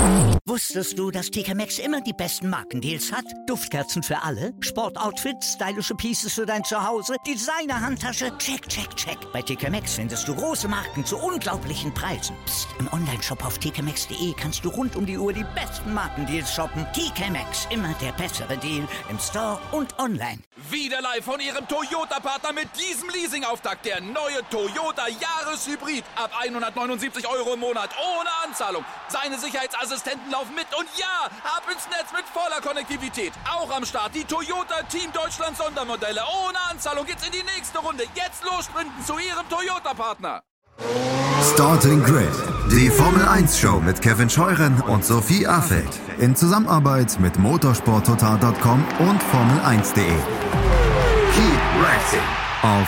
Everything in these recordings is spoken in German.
Wusstest du, dass TK Maxx immer die besten Markendeals hat? Duftkerzen für alle, Sportoutfits, stylische Pieces für dein Zuhause, Designer-Handtasche, check, check, check. Bei TK Maxx findest du große Marken zu unglaublichen Preisen. Psst. Im Onlineshop auf tkmaxx.de kannst du rund um die Uhr die besten Markendeals shoppen. TK Maxx, immer der bessere Deal im Store und online. Wieder live von Ihrem Toyota-Partner mit diesem Leasing-Auftakt. Der neue Toyota Jahreshybrid. Ab 179 € im Monat. Ohne Anzahlung. Seine Sicherheitsassistenten laufen mit. Und ja, ab ins Netz mit voller Konnektivität. Auch am Start die Toyota Team Deutschland Sondermodelle. Ohne Anzahlung geht's in die nächste Runde. Jetzt los sprinten zu Ihrem Toyota-Partner. Starting Grid, die Formel 1 Show mit Kevin Scheuren und Sophie Affeld in Zusammenarbeit mit motorsporttotal.com und Formel1.de. Keep racing auf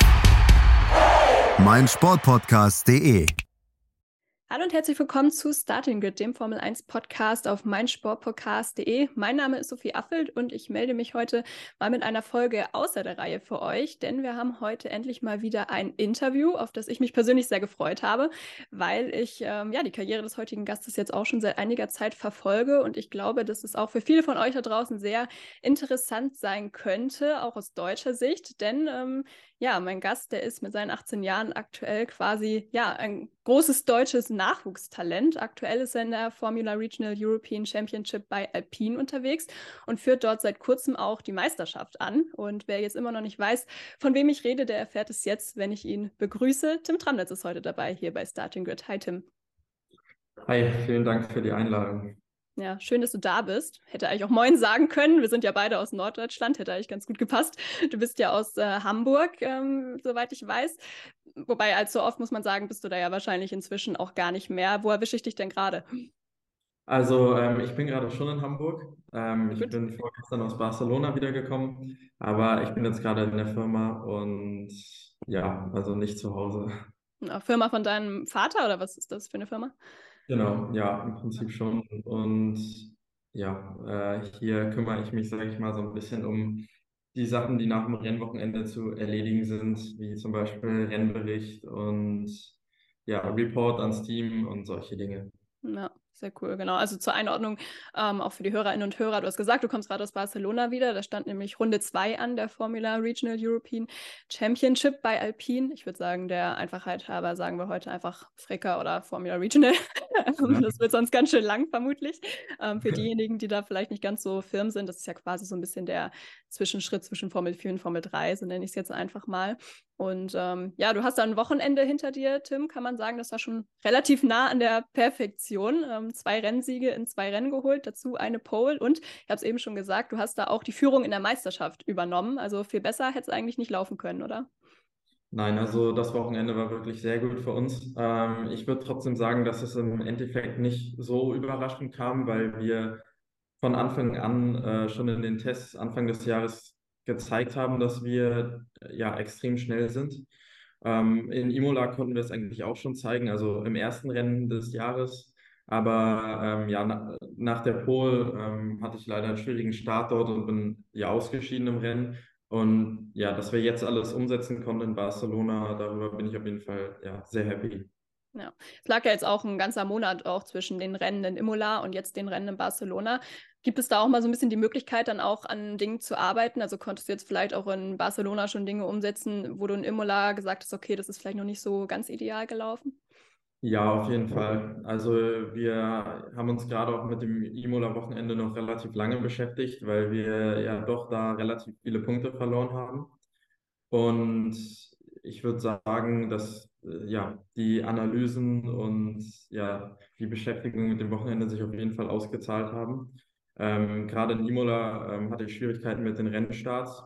meinsportpodcast.de. Hallo und herzlich willkommen zu Starting Grid, dem Formel 1 Podcast auf meinsportpodcast.de. Mein Name ist Sophie Affeld und ich melde mich heute mal mit einer Folge außer der Reihe für euch, denn wir haben heute endlich mal wieder ein Interview, auf das ich mich persönlich sehr gefreut habe, weil ich die Karriere des heutigen Gastes jetzt auch schon seit einiger Zeit verfolge und ich glaube, dass es auch für viele von euch da draußen sehr interessant sein könnte, auch aus deutscher Sicht, denn mein Gast, der ist mit seinen 18 Jahren aktuell quasi ein großes deutsches Nachwuchstalent. Aktuell ist er in der Formula Regional European Championship bei Alpine unterwegs und führt dort seit kurzem auch die Meisterschaft an. Und wer jetzt immer noch nicht weiß, von wem ich rede, der erfährt es jetzt, wenn ich ihn begrüße. Tim Tramnitz ist heute dabei hier bei Starting Grid. Hi Tim. Hi, vielen Dank für die Einladung. Ja, schön, dass du da bist. Hätte eigentlich auch Moin sagen können. Wir sind ja beide aus Norddeutschland, hätte eigentlich ganz gut gepasst. Du bist ja aus Hamburg, soweit ich weiß. Wobei, allzu oft muss man sagen, bist du da ja wahrscheinlich inzwischen auch gar nicht mehr. Wo erwische ich dich denn gerade? Also, ich bin gerade schon in Hamburg. Ich bin vorgestern aus Barcelona wiedergekommen, aber ich bin jetzt gerade in der Firma und ja, also nicht zu Hause. Eine Firma von deinem Vater oder was ist das für eine Firma? Genau, ja, im Prinzip schon. Und ja, hier kümmere ich mich, sage ich mal, so ein bisschen um die Sachen, die nach dem Rennwochenende zu erledigen sind, wie zum Beispiel Rennbericht und ja, Report ans Team und solche Dinge. Ja, sehr cool, genau. Also zur Einordnung, auch für die Hörerinnen und Hörer, du hast gesagt, du kommst gerade aus Barcelona wieder, da stand nämlich Runde 2 an der Formula Regional European Championship bei Alpine. Ich würde sagen, der Einfachheit halber sagen wir heute einfach Freca oder Formula Regional. Das wird sonst ganz schön lang, vermutlich. Für diejenigen, die da vielleicht nicht ganz so firm sind, das ist ja quasi so ein bisschen der Zwischenschritt zwischen Formel 4 und Formel 3, so nenne ich es jetzt einfach mal. Und du hast da ein Wochenende hinter dir, Tim, kann man sagen, das war schon relativ nah an der Perfektion. 2 Rennsiege in 2 Rennen geholt, dazu eine Pole und, ich habe es eben schon gesagt, du hast da auch die Führung in der Meisterschaft übernommen. Also viel besser hätte es eigentlich nicht laufen können, oder? Nein, also das Wochenende war wirklich sehr gut für uns. Ich würde trotzdem sagen, dass es im Endeffekt nicht so überraschend kam, weil wir von Anfang an schon in den Tests Anfang des Jahres gezeigt haben, dass wir ja extrem schnell sind. In Imola konnten wir es eigentlich auch schon zeigen, also im ersten Rennen des Jahres. Aber nach der Pole hatte ich leider einen schwierigen Start dort und bin ja ausgeschieden im Rennen. Und ja, dass wir jetzt alles umsetzen konnten in Barcelona, darüber bin ich auf jeden Fall sehr happy. Ja, es lag ja jetzt auch ein ganzer Monat auch zwischen den Rennen in Imola und jetzt den Rennen in Barcelona. Gibt es da auch mal so ein bisschen die Möglichkeit, dann auch an Dingen zu arbeiten? Also konntest du jetzt vielleicht auch in Barcelona schon Dinge umsetzen, wo du in Imola gesagt hast, okay, das ist vielleicht noch nicht so ganz ideal gelaufen? Ja, auf jeden Fall. Also wir haben uns gerade auch mit dem Imola-Wochenende noch relativ lange beschäftigt, weil wir ja doch da relativ viele Punkte verloren haben. Und ich würde sagen, dass die Analysen und ja, die Beschäftigung mit dem Wochenende sich auf jeden Fall ausgezahlt haben. Gerade in Imola hatte ich Schwierigkeiten mit den Rennstarts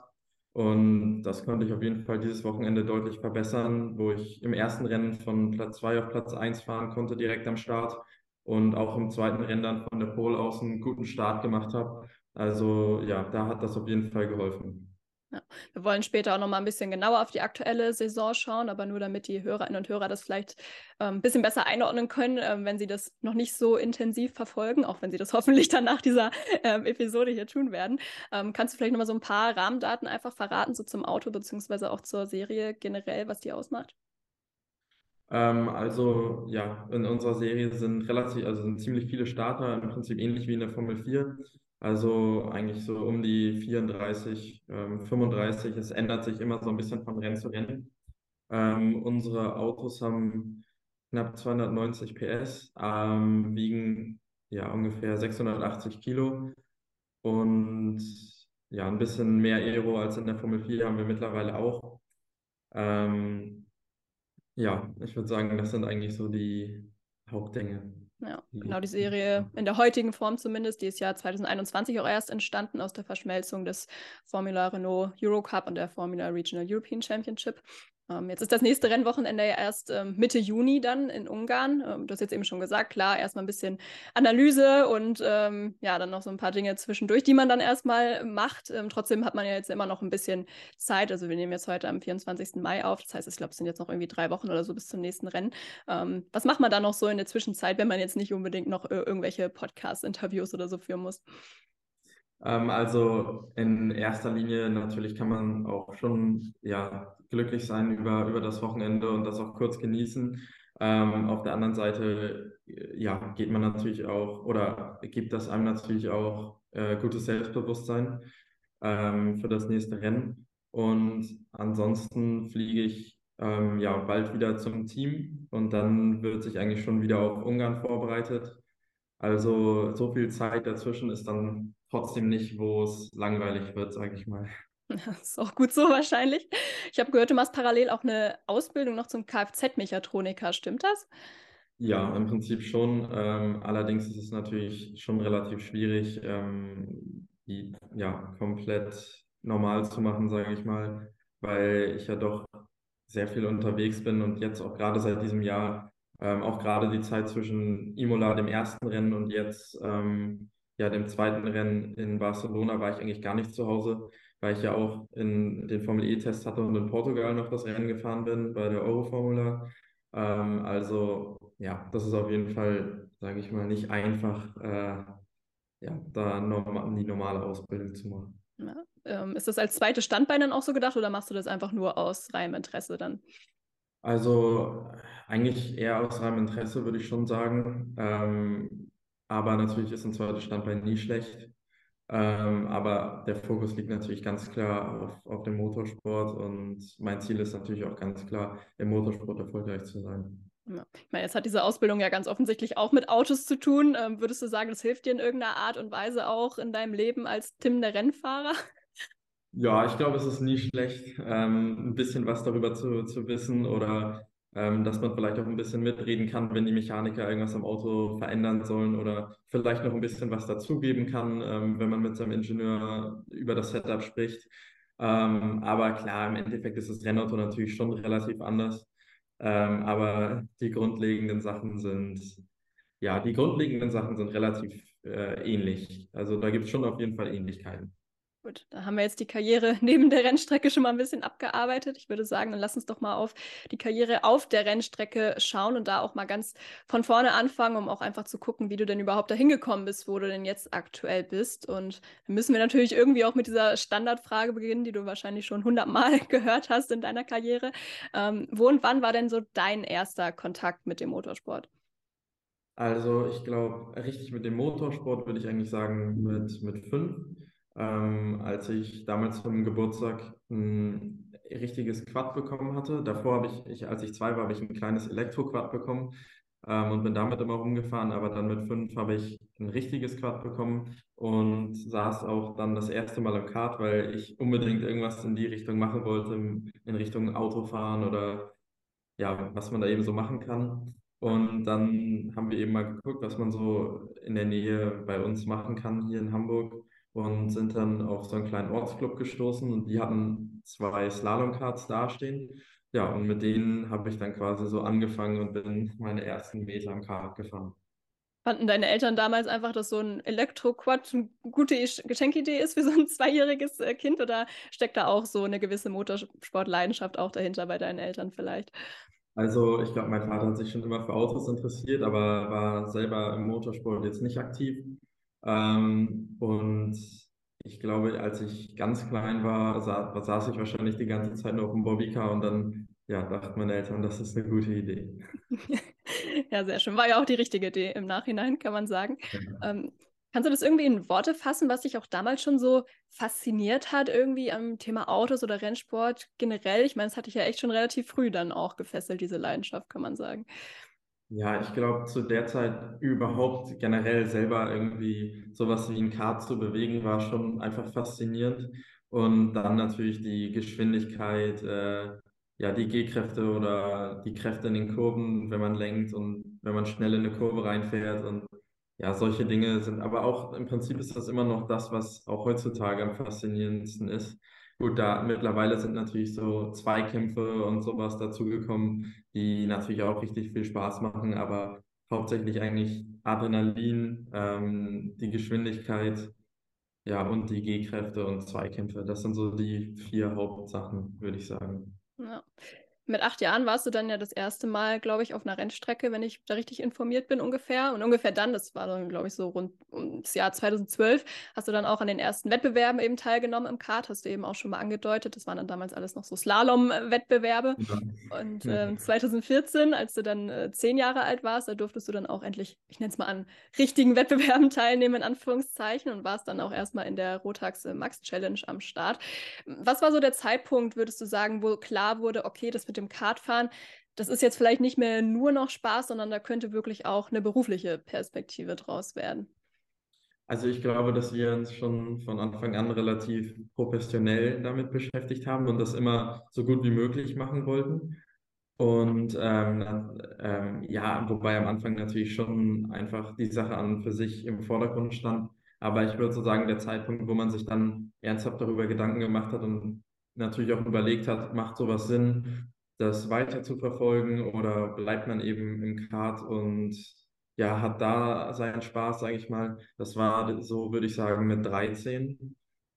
und das konnte ich auf jeden Fall dieses Wochenende deutlich verbessern, wo ich im ersten Rennen von Platz 2 auf Platz 1 fahren konnte, direkt am Start und auch im zweiten Rennen dann von der Pole aus einen guten Start gemacht habe. Also ja, da hat das auf jeden Fall geholfen. Ja. Wir wollen später auch noch mal ein bisschen genauer auf die aktuelle Saison schauen, aber nur damit die Hörerinnen und Hörer das vielleicht ein bisschen besser einordnen können, wenn sie das noch nicht so intensiv verfolgen, auch wenn sie das hoffentlich dann nach dieser Episode hier tun werden. Kannst du vielleicht noch mal so ein paar Rahmendaten einfach verraten, so zum Auto beziehungsweise auch zur Serie generell, was die ausmacht? Also ja, in unserer Serie sind ziemlich viele Starter, im Prinzip ähnlich wie in der Formel 4. Also eigentlich so um die 34, 35. Es ändert sich immer so ein bisschen von Rennen zu Rennen. Unsere Autos haben knapp 290 PS, wiegen ja ungefähr 680 Kilo und ja, ein bisschen mehr Aero als in der Formel 4 haben wir mittlerweile auch. Ähm, ja, ich würde sagen, das sind eigentlich so die Hauptdinge. Ja, Die, genau, die Serie in der heutigen Form zumindest, die ist ja 2021 auch erst entstanden aus der Verschmelzung des Formula Renault Eurocup und der Formula Regional European Championship. Jetzt ist das nächste Rennwochenende ja erst Mitte Juni dann in Ungarn. Du hast jetzt eben schon gesagt, klar, erstmal ein bisschen Analyse und ja, dann noch so ein paar Dinge zwischendurch, die man dann erstmal macht. Trotzdem hat man ja jetzt immer noch ein bisschen Zeit. Also wir nehmen jetzt heute am 24. Mai auf. Das heißt, ich glaube, es sind jetzt noch irgendwie 3 Wochen oder so bis zum nächsten Rennen. Was macht man da noch so in der Zwischenzeit, wenn man jetzt nicht unbedingt noch irgendwelche Podcast-Interviews oder so führen muss? Also in erster Linie natürlich kann man auch schon ja, glücklich sein über das Wochenende und das auch kurz genießen. Auf der anderen Seite ja, geht man natürlich auch oder gibt das einem natürlich auch gutes Selbstbewusstsein für das nächste Rennen. Und ansonsten fliege ich ja bald wieder zum Team und dann wird sich eigentlich schon wieder auf Ungarn vorbereitet. Also so viel Zeit dazwischen ist dann trotzdem nicht, wo es langweilig wird, sage ich mal. Das ist auch gut so wahrscheinlich. Ich habe gehört, du machst parallel auch eine Ausbildung noch zum Kfz-Mechatroniker. Stimmt das? Ja, im Prinzip schon. Allerdings ist es natürlich schon relativ schwierig, die ja komplett normal zu machen, sage ich mal, weil ich ja doch sehr viel unterwegs bin und jetzt auch gerade seit diesem Jahr, auch gerade die Zeit zwischen Imola, dem ersten Rennen, und jetzt ja dem zweiten Rennen in Barcelona war ich eigentlich gar nicht zu Hause, weil ich ja auch in den Formel E-Test hatte und in Portugal noch das Rennen gefahren bin bei der Euroformula. Also ja, das ist auf jeden Fall, sage ich mal, nicht einfach, ja, da die normale Ausbildung zu machen. Ja. Ist das als zweites Standbein dann auch so gedacht oder machst du das einfach nur aus reinem Interesse dann? Also eigentlich eher aus reinem Interesse, würde ich schon sagen. Aber natürlich ist ein zweites Standbein nie schlecht. Aber der Fokus liegt natürlich ganz klar auf dem Motorsport und mein Ziel ist natürlich auch ganz klar, im Motorsport erfolgreich zu sein. Ja. Ich meine, jetzt hat diese Ausbildung ja ganz offensichtlich auch mit Autos zu tun. Würdest du sagen, das hilft dir in irgendeiner Art und Weise auch in deinem Leben als Tim der Rennfahrer? Ja, ich glaube, es ist nie schlecht, ein bisschen was darüber zu wissen oder dass man vielleicht auch ein bisschen mitreden kann, wenn die Mechaniker irgendwas am Auto verändern sollen oder vielleicht noch ein bisschen was dazugeben kann, wenn man mit seinem Ingenieur über das Setup spricht. Aber klar, im Endeffekt ist das Rennauto natürlich schon relativ anders. Aber die grundlegenden Sachen sind relativ ähnlich. Also da gibt es schon auf jeden Fall Ähnlichkeiten. Gut, da haben wir jetzt die Karriere neben der Rennstrecke schon mal ein bisschen abgearbeitet. Ich würde sagen, dann lass uns doch mal auf die Karriere auf der Rennstrecke schauen und da auch mal ganz von vorne anfangen, um auch einfach zu gucken, wie du denn überhaupt dahin gekommen bist, wo du denn jetzt aktuell bist. Und dann müssen wir natürlich irgendwie auch mit dieser Standardfrage beginnen, die du wahrscheinlich schon 100 Mal gehört hast in deiner Karriere. Wo und wann war denn so dein erster Kontakt mit dem Motorsport? Also ich glaube, richtig mit dem Motorsport würde ich eigentlich sagen mit 5. Als ich damals zum Geburtstag ein richtiges Quad bekommen hatte. Davor als ich 2 war, habe ich ein kleines Elektro-Quad bekommen und bin damit immer rumgefahren. Aber dann mit 5 habe ich ein richtiges Quad bekommen und saß auch dann das erste Mal im Kart, weil ich unbedingt irgendwas in die Richtung machen wollte, in Richtung Autofahren oder ja, was man da eben so machen kann. Und dann haben wir eben mal geguckt, was man so in der Nähe bei uns machen kann hier in Hamburg und sind dann auf so einen kleinen Ortsclub gestoßen und die hatten 2 Slalomkarts dastehen. Ja, und mit denen habe ich dann quasi so angefangen und bin meine ersten Meter am Kart gefahren. Fanden deine Eltern damals einfach, dass so ein Elektro-Quad eine gute Geschenkidee ist für so ein zweijähriges Kind oder steckt da auch so eine gewisse Motorsportleidenschaft auch dahinter bei deinen Eltern vielleicht? Also ich glaube, mein Vater hat sich schon immer für Autos interessiert, aber war selber im Motorsport jetzt nicht aktiv. Und ich glaube, als ich ganz klein war, saß ich wahrscheinlich die ganze Zeit nur auf dem Bobbycar und dann ja, dachten meine Eltern, das ist eine gute Idee. Ja, sehr schön. War ja auch die richtige Idee im Nachhinein, kann man sagen. Ja. Kannst du das irgendwie in Worte fassen, was dich auch damals schon so fasziniert hat, irgendwie am Thema Autos oder Rennsport generell? Ich meine, es hat dich ja echt schon relativ früh dann auch gefesselt, diese Leidenschaft, kann man sagen. Ja, ich glaube, zu der Zeit überhaupt generell selber irgendwie sowas wie ein Kart zu bewegen, war schon einfach faszinierend. Und dann natürlich die Geschwindigkeit, ja, die G-Kräfte oder die Kräfte in den Kurven, wenn man lenkt und wenn man schnell in eine Kurve reinfährt. Und ja, solche Dinge sind, aber auch im Prinzip ist das immer noch das, was auch heutzutage am faszinierendsten ist. Gut, da mittlerweile sind natürlich so Zweikämpfe und sowas dazugekommen, die natürlich auch richtig viel Spaß machen, aber hauptsächlich eigentlich Adrenalin, die Geschwindigkeit, ja, und die G-Kräfte und Zweikämpfe. Das sind so die vier Hauptsachen, würde ich sagen. Ja. Mit 8 Jahren warst du dann ja das erste Mal, glaube ich, auf einer Rennstrecke, wenn ich da richtig informiert bin ungefähr. Und ungefähr dann, das war dann, glaube ich, so rund ums Jahr 2012, hast du dann auch an den ersten Wettbewerben eben teilgenommen im Kart, hast du eben auch schon mal angedeutet. Das waren dann damals alles noch so Slalom-Wettbewerbe. Ja. Und Ja. 2014, als du dann 10 Jahre alt warst, da durftest du dann auch endlich, ich nenne es mal an, richtigen Wettbewerben teilnehmen, in Anführungszeichen, und warst dann auch erstmal in der Rotax Max Challenge am Start. Was war so der Zeitpunkt, würdest du sagen, wo klar wurde, okay, das mit dem Kartfahren, das ist jetzt vielleicht nicht mehr nur noch Spaß, sondern da könnte wirklich auch eine berufliche Perspektive draus werden? Also ich glaube, dass wir uns schon von Anfang an relativ professionell damit beschäftigt haben und das immer so gut wie möglich machen wollten. Und ja, wobei am Anfang natürlich schon einfach die Sache an und für sich im Vordergrund stand. Aber ich würde so sagen, der Zeitpunkt, wo man sich dann ernsthaft darüber Gedanken gemacht hat und natürlich auch überlegt hat, macht sowas Sinn, das weiter zu verfolgen oder bleibt man eben im Kart und ja, hat da seinen Spaß, sage ich mal. Das war so, würde ich sagen, mit 13,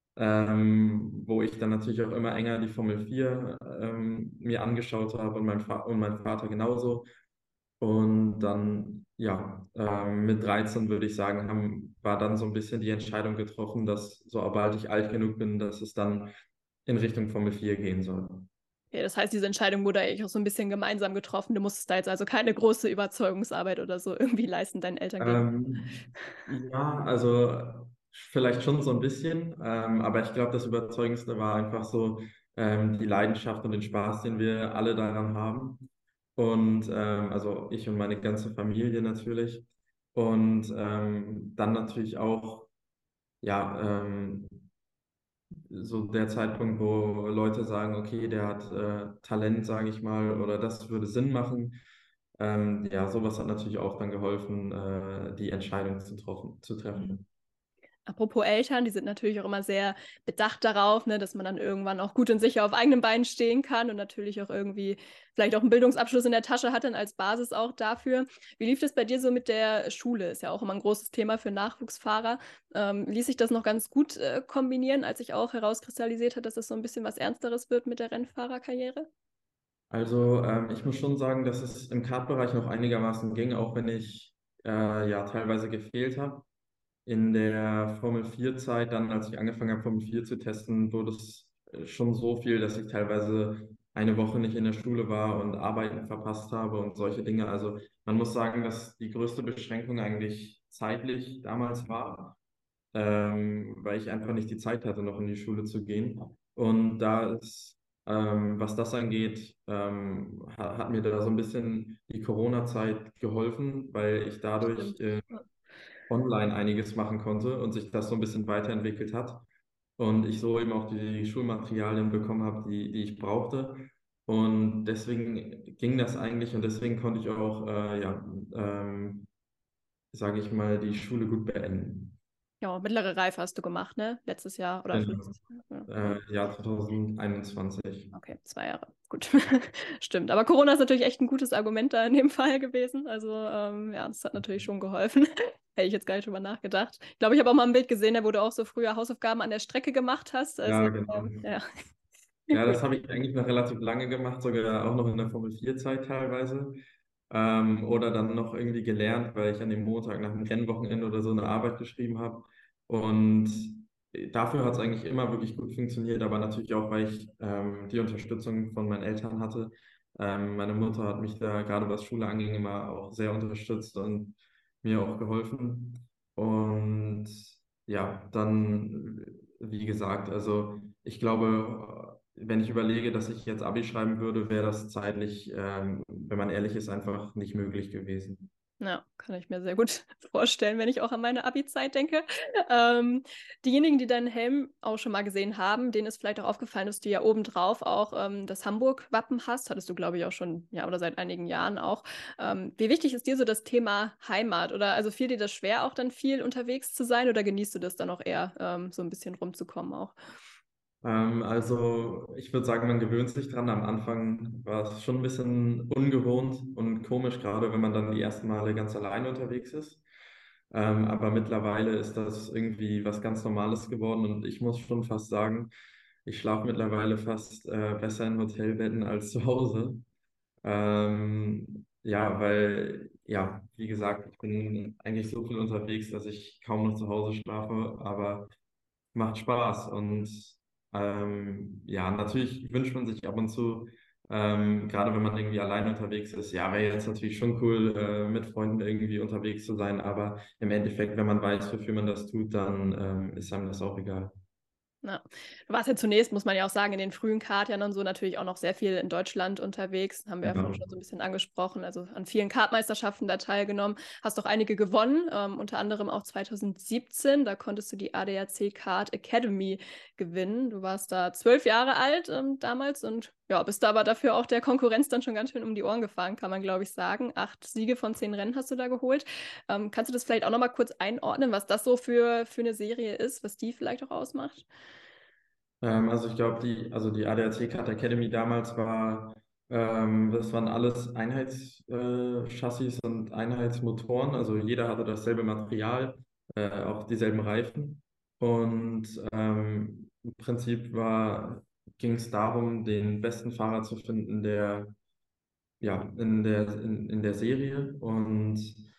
wo ich dann natürlich auch immer enger die Formel 4 mir angeschaut habe und und mein Vater genauso. Und dann, ja, mit 13 würde ich sagen, war dann so ein bisschen die Entscheidung getroffen, dass sobald ich alt genug bin, dass es dann in Richtung Formel 4 gehen soll. Ja, das heißt, diese Entscheidung wurde eigentlich auch so ein bisschen gemeinsam getroffen. Du musstest da jetzt also keine große Überzeugungsarbeit oder so irgendwie leisten, deinen Eltern gegenüber. Ja, also vielleicht schon so ein bisschen, aber ich glaube, das Überzeugendste war einfach so die Leidenschaft und den Spaß, den wir alle daran haben. Und also ich und meine ganze Familie natürlich. Und dann natürlich auch, ja, so der Zeitpunkt, wo Leute sagen, okay, der hat Talent, sage ich mal, oder das würde Sinn machen. Ja, sowas hat natürlich auch dann geholfen, die Entscheidung zu treffen. Apropos Eltern, die sind natürlich auch immer sehr bedacht darauf, ne, dass man dann irgendwann auch gut und sicher auf eigenen Beinen stehen kann und natürlich auch irgendwie vielleicht auch einen Bildungsabschluss in der Tasche hat, dann als Basis auch dafür. Wie lief das bei dir so mit der Schule? Ist ja auch immer ein großes Thema für Nachwuchsfahrer. Ließ sich das noch ganz gut kombinieren, als sich auch herauskristallisiert hat, dass das so ein bisschen was Ernsteres wird mit der Rennfahrerkarriere? Also ich muss schon sagen, dass es im Kartbereich noch einigermaßen ging, auch wenn ich ja teilweise gefehlt habe. In der Formel 4 Zeit, dann als ich angefangen habe, Formel 4 zu testen, wurde es schon so viel, dass ich teilweise eine Woche nicht in der Schule war und Arbeiten verpasst habe und solche Dinge. Also man muss sagen, dass die größte Beschränkung eigentlich zeitlich damals war, weil ich einfach nicht die Zeit hatte, noch in die Schule zu gehen. Und da ist, was das angeht, hat mir da so ein bisschen die Corona-Zeit geholfen, weil ich dadurch Stimmt. online einiges machen konnte und sich das so ein bisschen weiterentwickelt hat. Und ich so eben auch die Schulmaterialien bekommen habe, die ich brauchte. Und deswegen ging das eigentlich und deswegen konnte ich auch, ja, sage ich mal, die Schule gut beenden. Ja, mittlere Reife hast du gemacht, ne? Letztes Jahr oder Genau. letztes Jahr. Ja. Jahr 2021. Okay, 2 Jahre. Gut. Stimmt. Aber Corona ist natürlich echt ein gutes Argument da in dem Fall gewesen. Also, ja, das hat natürlich schon geholfen. Hätte ich jetzt gar nicht drüber nachgedacht. Ich glaube, ich habe auch mal ein Bild gesehen, wo du auch so früher Hausaufgaben an der Strecke gemacht hast. Also, Ja, genau. ja. Ja, Cool. das habe ich eigentlich noch relativ lange gemacht, sogar auch noch in der Formel 4 Zeit teilweise. Oder dann noch irgendwie gelernt, weil ich an dem Montag nach dem Rennwochenende oder so eine Arbeit geschrieben habe. Und dafür hat es eigentlich immer wirklich gut funktioniert, aber natürlich auch, weil ich die Unterstützung von meinen Eltern hatte. Meine Mutter hat mich da gerade was Schule anging immer auch sehr unterstützt und mir auch geholfen. Und ja, dann, wie gesagt, also ich glaube, wenn ich überlege, dass ich jetzt Abi schreiben würde, wäre das zeitlich, wenn man ehrlich ist, einfach nicht möglich gewesen. Ja, kann ich mir sehr gut vorstellen, wenn ich auch an meine Abi-Zeit denke. Ähm, Diejenigen, die deinen Helm auch schon mal gesehen haben, denen ist vielleicht auch aufgefallen, dass du ja obendrauf auch das Hamburg-Wappen hast. Hattest du, glaube ich, auch schon, ja, oder seit einigen Jahren auch. Wie wichtig ist dir so das Thema Heimat? Oder also fiel dir das schwer, auch dann viel unterwegs zu sein, oder genießt du das dann auch eher, so ein bisschen rumzukommen auch? Also ich würde sagen, man gewöhnt sich dran. Am Anfang war es schon ein bisschen ungewohnt und komisch, gerade wenn man dann die ersten Male ganz allein unterwegs ist. Aber mittlerweile ist das irgendwie was ganz Normales geworden und ich muss schon fast sagen, ich schlafe mittlerweile fast besser in Hotelbetten als zu Hause. Ja, weil, ja, wie gesagt, ich bin eigentlich so viel unterwegs, dass ich kaum noch zu Hause schlafe, aber macht Spaß. Und ja, natürlich wünscht man sich ab und zu, gerade wenn man irgendwie allein unterwegs ist, ja, wäre jetzt natürlich schon cool, mit Freunden irgendwie unterwegs zu sein, aber im Endeffekt, wenn man weiß, wofür man das tut, dann ist einem das auch egal. Ja. Du warst ja zunächst, muss man ja auch sagen, in den frühen Kartjahren und so natürlich auch noch sehr viel in Deutschland unterwegs. Haben wir ja vorhin Ja. schon so ein bisschen angesprochen. Also an vielen Kartmeisterschaften da teilgenommen. Hast auch einige gewonnen, unter anderem auch 2017. Da konntest du die ADAC Kart Academy gewinnen. Du warst da 12 Jahre alt damals und ja, bist da aber dafür auch der Konkurrenz dann schon ganz schön um die Ohren gefahren, kann man, glaube ich, sagen. 8 Siege von 10 Rennen hast du da geholt. Kannst du das vielleicht auch noch mal kurz einordnen, was das so für eine Serie ist, was die vielleicht auch ausmacht? Also ich glaube, die ADAC Kart Academy damals das waren alles Einheitschassis und Einheitsmotoren. Also jeder hatte dasselbe Material, auch dieselben Reifen. Und im Prinzip ging es darum, den besten Fahrer zu finden, in der Serie und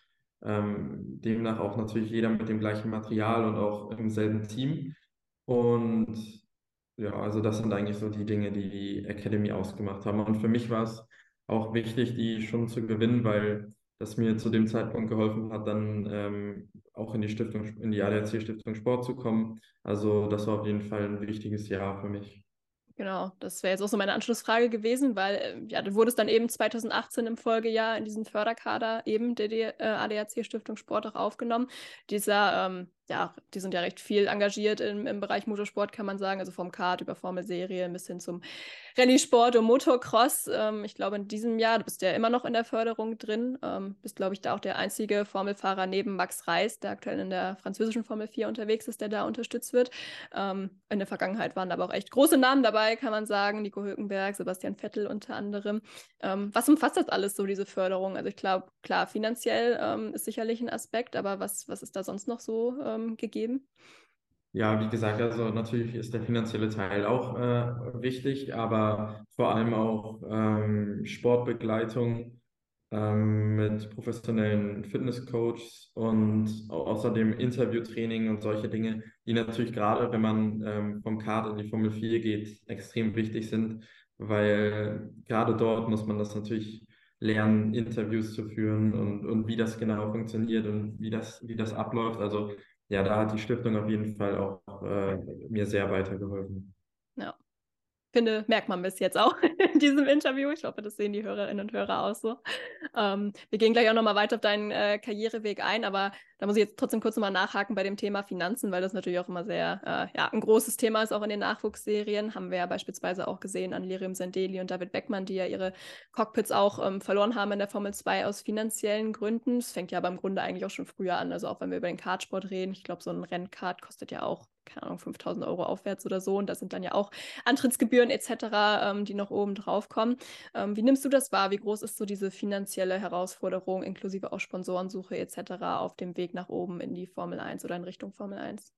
demnach auch natürlich jeder mit dem gleichen Material und auch im selben Team. Und ja, also das sind eigentlich so die Dinge, die die Academy ausgemacht haben. Und für mich war es auch wichtig, die schon zu gewinnen, weil das mir zu dem Zeitpunkt geholfen hat, dann auch in die ADAC Stiftung Sport zu kommen. Also das war auf jeden Fall ein wichtiges Jahr für mich. Genau, das wäre jetzt auch so meine Anschlussfrage gewesen, weil ja, du wurdest dann eben 2018 im Folgejahr in diesen Förderkader eben der ADAC Stiftung Sport auch aufgenommen. Ja, die sind ja recht viel engagiert im Bereich Motorsport, kann man sagen, also vom Kart über Formelserien bis hin zum Rallye-Sport und Motocross. Ich glaube, in diesem Jahr, du bist ja immer noch in der Förderung drin, bist, glaube ich, da auch der einzige Formelfahrer neben Max Reis, der aktuell in der französischen Formel 4 unterwegs ist, der da unterstützt wird. In der Vergangenheit waren aber auch echt große Namen dabei, kann man sagen. Nico Hülkenberg, Sebastian Vettel unter anderem. Was umfasst das alles so, diese Förderung? Also ich glaube, klar, finanziell ist sicherlich ein Aspekt, aber was ist da sonst noch so gegeben? Ja, wie gesagt, also natürlich ist der finanzielle Teil auch wichtig, aber vor allem auch Sportbegleitung mit professionellen Fitnesscoaches und außerdem Interviewtraining und solche Dinge, die natürlich gerade, wenn man vom Kart in die Formel 4 geht, extrem wichtig sind, weil gerade dort muss man das natürlich lernen, Interviews zu führen und wie das genau funktioniert und wie das abläuft. Also ja, da hat die Stiftung auf jeden Fall auch mir sehr weitergeholfen. Ja. Finde, merkt man bis jetzt auch in diesem Interview. Ich hoffe, das sehen die Hörerinnen und Hörer auch so. Wir gehen gleich auch nochmal weiter auf deinen Karriereweg ein, aber da muss ich jetzt trotzdem kurz nochmal nachhaken bei dem Thema Finanzen, weil das natürlich auch immer sehr ja, ein großes Thema ist, auch in den Nachwuchsserien. Haben wir ja beispielsweise auch gesehen an Lirim Sendeli und David Beckmann, die ja ihre Cockpits auch verloren haben in der Formel 2 aus finanziellen Gründen. Es fängt ja aber im Grunde eigentlich auch schon früher an. Also auch wenn wir über den Kartsport reden, ich glaube, so ein Rennkart kostet ja auch, keine Ahnung, 5.000 Euro aufwärts oder so. Und das sind dann ja auch Antrittsgebühren etc., die noch oben drauf kommen. Wie nimmst du das wahr? Wie groß ist so diese finanzielle Herausforderung, inklusive auch Sponsorensuche etc. auf dem Weg nach oben in die Formel 1 oder in Richtung Formel 1?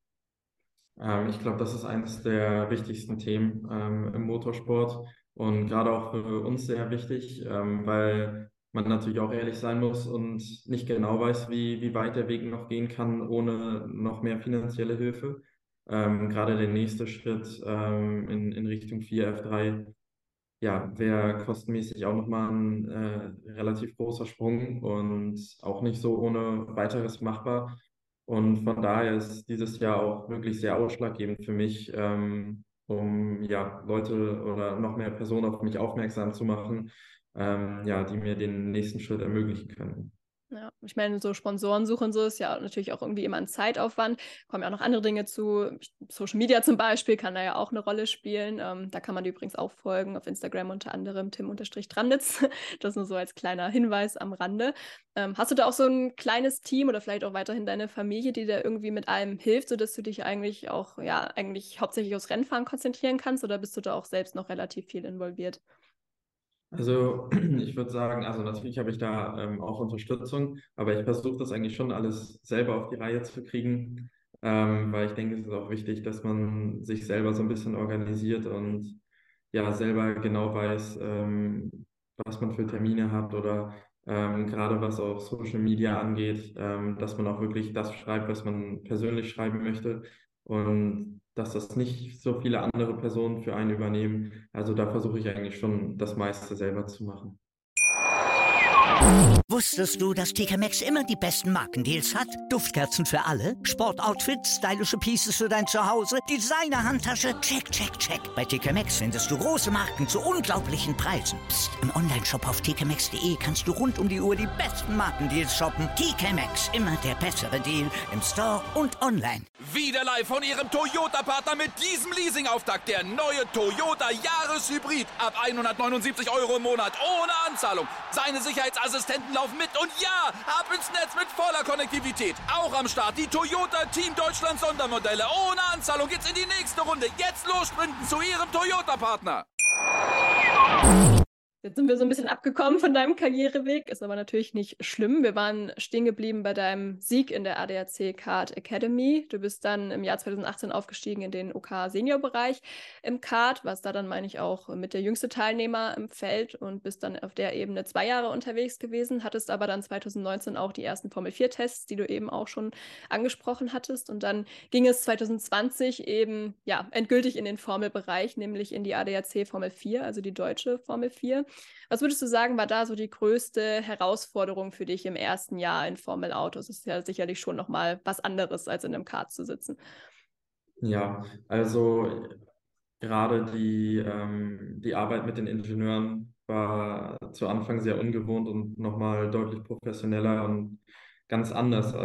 Ich glaube, das ist eines der wichtigsten Themen im Motorsport und gerade auch für uns sehr wichtig, weil man natürlich auch ehrlich sein muss und nicht genau weiß, wie weit der Weg noch gehen kann ohne noch mehr finanzielle Hilfe. Gerade der nächste Schritt in Richtung 4 F3 ja, wäre kostenmäßig auch nochmal ein relativ großer Sprung und auch nicht so ohne weiteres machbar. Und von daher ist dieses Jahr auch wirklich sehr ausschlaggebend für mich, um ja, Leute oder noch mehr Personen auf mich aufmerksam zu machen, ja, die mir den nächsten Schritt ermöglichen können. Ja, ich meine, so Sponsorensuche und so ist ja natürlich auch irgendwie immer ein Zeitaufwand. Kommen ja auch noch andere Dinge zu. Social Media zum Beispiel kann da ja auch eine Rolle spielen. Da kann man dir übrigens auch folgen auf Instagram, unter anderem Tim-Tranditz. Das nur so als kleiner Hinweis am Rande. Hast du da auch so ein kleines Team oder vielleicht auch weiterhin deine Familie, die da irgendwie mit allem hilft, sodass du dich eigentlich auch, ja, eigentlich hauptsächlich aufs Rennfahren konzentrieren kannst, oder bist du da auch selbst noch relativ viel involviert? Also ich würde sagen, also natürlich habe ich da auch Unterstützung, aber ich versuche das eigentlich schon alles selber auf die Reihe zu kriegen, weil ich denke, es ist auch wichtig, dass man sich selber so ein bisschen organisiert und ja selber genau weiß, was man für Termine hat oder gerade was auch Social Media angeht, dass man auch wirklich das schreibt, was man persönlich schreiben möchte und dass das nicht so viele andere Personen für einen übernehmen. Also da versuche ich eigentlich schon das meiste selber zu machen. Wusstest du, dass TK Maxx immer die besten Markendeals hat? Duftkerzen für alle, Sportoutfits, stylische Pieces für dein Zuhause, Designer-Handtasche, check, check, check. Bei TK Maxx findest du große Marken zu unglaublichen Preisen. Psst. Im Onlineshop auf tkmaxx.de kannst du rund um die Uhr die besten Markendeals shoppen. TK Maxx, immer der bessere Deal im Store und online. Wieder live von Ihrem Toyota-Partner mit diesem Leasing-Auftakt. Der neue Toyota Jahreshybrid. Ab 179 € im Monat. Ohne Anzahlung. Seine Sicherheitsassistenten laufen mit. Und ja, ab ins Netz mit voller Konnektivität. Auch am Start die Toyota Team Deutschland Sondermodelle. Ohne Anzahlung geht's in die nächste Runde. Jetzt los sprinten zu Ihrem Toyota-Partner. Jetzt sind wir so ein bisschen abgekommen von deinem Karriereweg, ist aber natürlich nicht schlimm. Wir waren stehen geblieben bei deinem Sieg in der ADAC Kart Academy. Du bist dann im Jahr 2018 aufgestiegen in den OK-Senior-Bereich im Kart, warst da dann, meine ich, auch mit der jüngste Teilnehmer im Feld und bist dann auf der Ebene 2 Jahre unterwegs gewesen, hattest aber dann 2019 auch die ersten Formel-4-Tests, die du eben auch schon angesprochen hattest. Und dann ging es 2020 eben, ja, endgültig in den Formelbereich, nämlich in die ADAC Formel 4, also die deutsche Formel 4. Was würdest du sagen, war da so die größte Herausforderung für dich im ersten Jahr in Formel Autos? Das ist ja sicherlich schon nochmal was anderes, als in einem Kart zu sitzen. Ja, also gerade die Arbeit mit den Ingenieuren war zu Anfang sehr ungewohnt und nochmal deutlich professioneller und ganz anders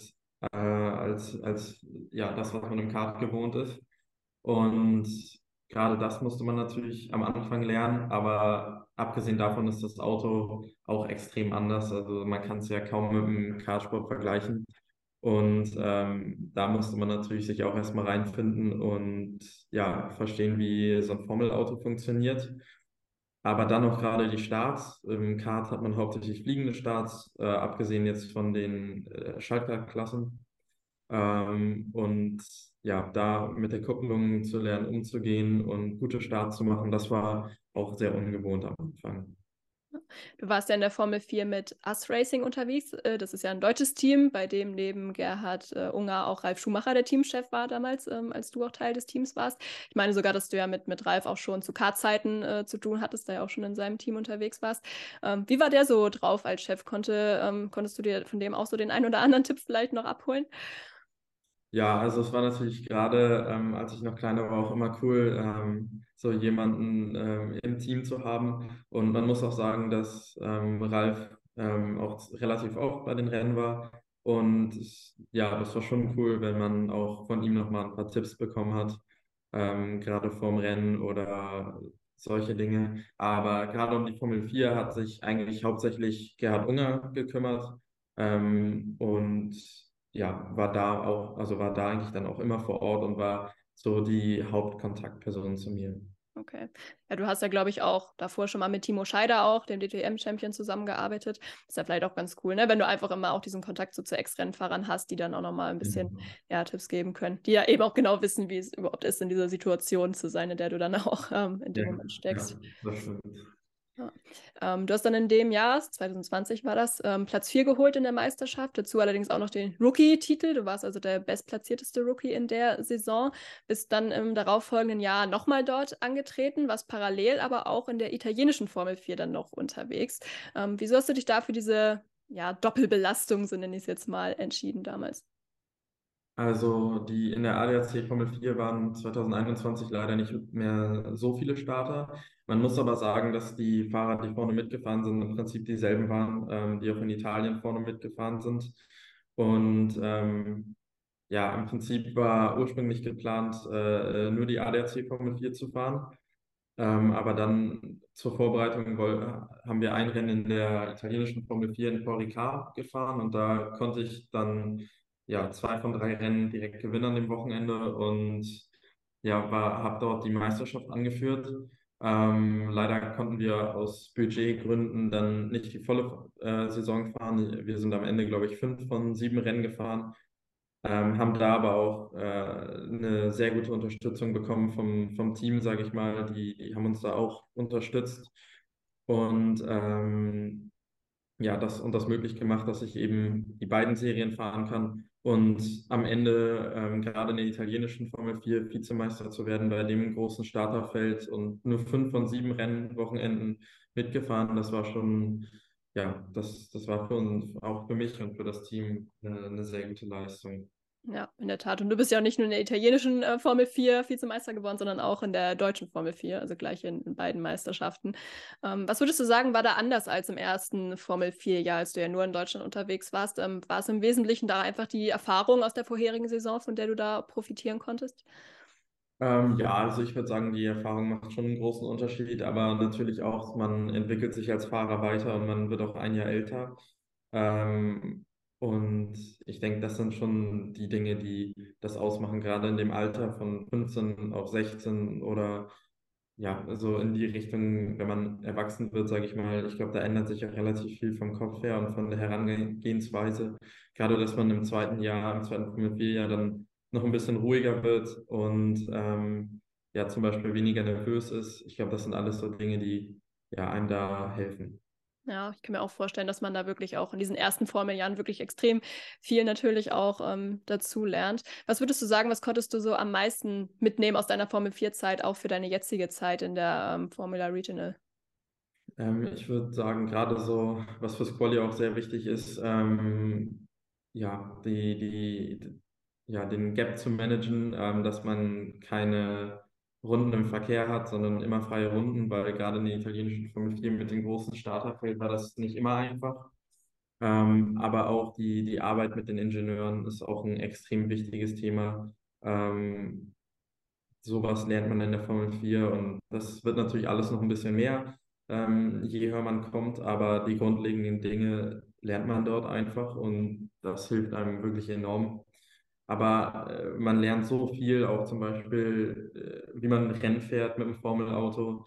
als ja, das, was man im Kart gewohnt ist. Und gerade das musste man natürlich am Anfang lernen, aber abgesehen davon ist das Auto auch extrem anders. Also man kann es ja kaum mit dem Kartsport vergleichen. Und da musste man natürlich sich auch erstmal reinfinden und ja, verstehen, wie so ein Formelauto funktioniert. Aber dann noch gerade die Starts. Im Kart hat man hauptsächlich fliegende Starts, abgesehen jetzt von den Schaltkartklassen. Und ja, da mit der Kupplung zu lernen, umzugehen und gute Starts zu machen, das war auch sehr ungewohnt am Anfang. Du warst ja in der Formel 4 mit US Racing unterwegs. Das ist ja ein deutsches Team, bei dem neben Gerhard Unger auch Ralf Schumacher der Teamchef war damals, als du auch Teil des Teams warst. Ich meine sogar, dass du ja mit Ralf auch schon zu Kartzeiten zu tun hattest, da ja auch schon in seinem Team unterwegs warst. Wie war der so drauf als Chef? Konntest du dir von dem auch so den einen oder anderen Tipp vielleicht noch abholen? Ja, also es war natürlich gerade, als ich noch kleiner war, auch immer cool, so jemanden im Team zu haben. Und man muss auch sagen, dass Ralf auch relativ oft bei den Rennen war. Und ja, das war schon cool, wenn man auch von ihm nochmal ein paar Tipps bekommen hat, gerade vorm Rennen oder solche Dinge. Aber gerade um die Formel 4 hat sich eigentlich hauptsächlich Gerhard Unger gekümmert. Und ja, war da auch, also war da eigentlich dann auch immer vor Ort und war so die Hauptkontaktperson zu mir. Okay. Ja, du hast ja, glaube ich, auch davor schon mal mit Timo Scheider auch, dem DTM-Champion, zusammengearbeitet. Ist ja vielleicht auch ganz cool, ne? Wenn du einfach immer auch diesen Kontakt so zu Ex-Rennfahrern hast, die dann auch nochmal ein bisschen Tipps geben können, die ja eben auch genau wissen, wie es überhaupt ist, in dieser Situation zu sein, in der du dann auch in dem Moment steckst. Ja, das stimmt. Ja. Du hast dann in dem Jahr, 2020 war das, Platz 4 geholt in der Meisterschaft, dazu allerdings auch noch den Rookie-Titel. Du warst also der bestplatzierteste Rookie in der Saison, bist dann im darauffolgenden Jahr nochmal dort angetreten, warst parallel aber auch in der italienischen Formel 4 dann noch unterwegs. Wieso hast du dich da für diese Doppelbelastung, so nenne ich es jetzt mal, entschieden damals? Also die in der ADAC Formel 4 waren 2021 leider nicht mehr so viele Starter. Man muss aber sagen, dass die Fahrer, die vorne mitgefahren sind, im Prinzip dieselben waren, die auch in Italien vorne mitgefahren sind. Und ja, im Prinzip war ursprünglich geplant, nur die ADAC Formel 4 zu fahren. Aber dann zur Vorbereitung haben wir ein Rennen in der italienischen Formel 4 in Paul Ricard gefahren und da konnte ich dann ja 2 von 3 Rennen direkt gewinnen an dem Wochenende und ja, habe dort die Meisterschaft angeführt. Leider konnten wir aus Budgetgründen dann nicht die volle Saison fahren. Wir sind am Ende, glaube ich, 5 von 7 Rennen gefahren. Haben da aber auch eine sehr gute Unterstützung bekommen vom Team, sage ich mal. Die haben uns da auch unterstützt und ja, das möglich gemacht, dass ich eben die beiden Serien fahren kann und am Ende gerade in der italienischen Formel 4 Vizemeister zu werden bei dem großen Starterfeld und nur 5 von 7 Rennwochenenden mitgefahren. Das war schon, ja, das war für uns, auch für mich und für das Team eine sehr gute Leistung. Ja, in der Tat. Und du bist ja auch nicht nur in der italienischen Formel 4 Vizemeister geworden, sondern auch in der deutschen Formel 4, also gleich in beiden Meisterschaften. Was würdest du sagen, war da anders als im ersten Formel 4-Jahr, als du ja nur in Deutschland unterwegs warst? War es im Wesentlichen da einfach die Erfahrung aus der vorherigen Saison, von der du da profitieren konntest? Ja, also ich würde sagen, die Erfahrung macht schon einen großen Unterschied, aber natürlich auch, man entwickelt sich als Fahrer weiter und man wird auch ein Jahr älter. Ähm, und ich denke, das sind schon die Dinge, die das ausmachen, gerade in dem Alter von 15 auf 16 oder ja, so in die Richtung, wenn man erwachsen wird, sage ich mal. Ich glaube, da ändert sich auch relativ viel vom Kopf her und von der Herangehensweise. Gerade, dass man im zweiten Jahr, im zweiten Formel 4-Jahr dann noch ein bisschen ruhiger wird und ja, zum Beispiel weniger nervös ist. Ich glaube, das sind alles so Dinge, die ja einem da helfen. Ja, ich kann mir auch vorstellen, dass man da wirklich auch in diesen ersten Formeljahren wirklich extrem viel natürlich auch dazu lernt. Was würdest du sagen, was konntest du so am meisten mitnehmen aus deiner Formel 4-Zeit, auch für deine jetzige Zeit in der Formula Regional? Ich würde sagen, gerade so, was fürs Quali auch sehr wichtig ist, ja, ja, den Gap zu managen, dass man keine Runden im Verkehr hat, sondern immer freie Runden, weil gerade in der italienischen Formel 4 mit dem großen Starterfeld war das nicht immer einfach. Aber auch die Arbeit mit den Ingenieuren ist auch ein extrem wichtiges Thema. Sowas lernt man in der Formel 4 und das wird natürlich alles noch ein bisschen mehr, je höher man kommt, aber die grundlegenden Dinge lernt man dort einfach und das hilft einem wirklich enorm. Aber man lernt so viel, auch zum Beispiel, wie man Rennen fährt mit dem Formelauto,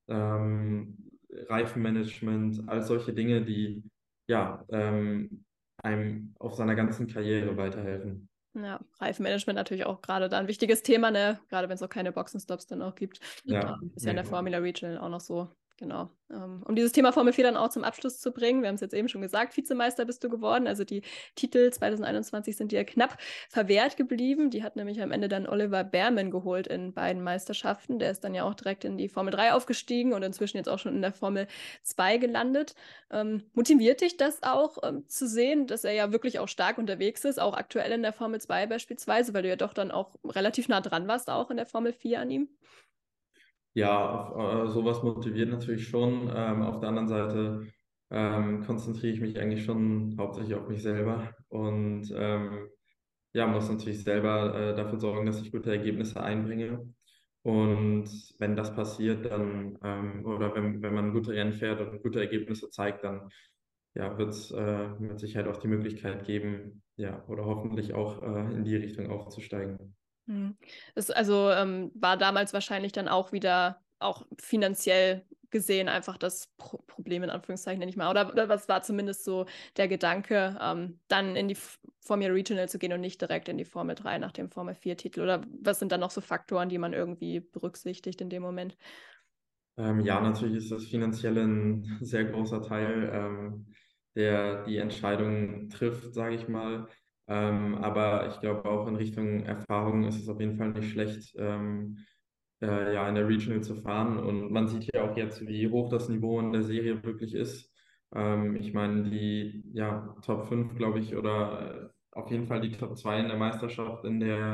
Reifenmanagement, all solche Dinge, die ja, einem auf seiner ganzen Karriere weiterhelfen. Ja, Reifenmanagement natürlich auch gerade da ein wichtiges Thema, ne? Gerade wenn es auch keine Boxenstops dann auch gibt. Ja, Ist ja in der ja. Formula Regional auch noch so. Genau. Um dieses Thema Formel 4 dann auch zum Abschluss zu bringen, wir haben es jetzt eben schon gesagt, Vizemeister bist du geworden. Also die Titel 2021 sind dir knapp verwehrt geblieben. Die hat nämlich am Ende dann Oliver Bearman geholt in beiden Meisterschaften. Der ist dann ja auch direkt in die Formel 3 aufgestiegen und inzwischen jetzt auch schon in der Formel 2 gelandet. Motiviert dich das auch zu sehen, dass er ja wirklich auch stark unterwegs ist, auch aktuell in der Formel 2 beispielsweise, weil du ja doch dann auch relativ nah dran warst, auch in der Formel 4 an ihm? Ja, sowas motiviert natürlich schon. Auf der anderen Seite konzentriere ich mich eigentlich schon hauptsächlich auf mich selber und ja, muss natürlich selber dafür sorgen, dass ich gute Ergebnisse einbringe. Und wenn das passiert, dann oder wenn man gute Rennen fährt und gute Ergebnisse zeigt, dann ja, wird es mit Sicherheit auch die Möglichkeit geben, ja, oder hoffentlich auch in die Richtung aufzusteigen. Das also war damals wahrscheinlich dann auch wieder, auch finanziell gesehen, einfach das Problem in Anführungszeichen, nenne ich mal. Oder was war zumindest so der Gedanke, dann in die Formel Regional zu gehen und nicht direkt in die Formel 3 nach dem Formel 4-Titel? Oder was sind dann noch so Faktoren, die man irgendwie berücksichtigt in dem Moment? Ja, natürlich ist das finanziell ein sehr großer Teil, der die Entscheidung trifft, sage ich mal. Aber ich glaube auch in Richtung Erfahrung ist es auf jeden Fall nicht schlecht, ja, in der Regional zu fahren. Und man sieht ja auch jetzt, wie hoch das Niveau in der Serie wirklich ist. Ich meine, die ja, Top 5, glaube ich, oder auf jeden Fall die Top 2 in der Meisterschaft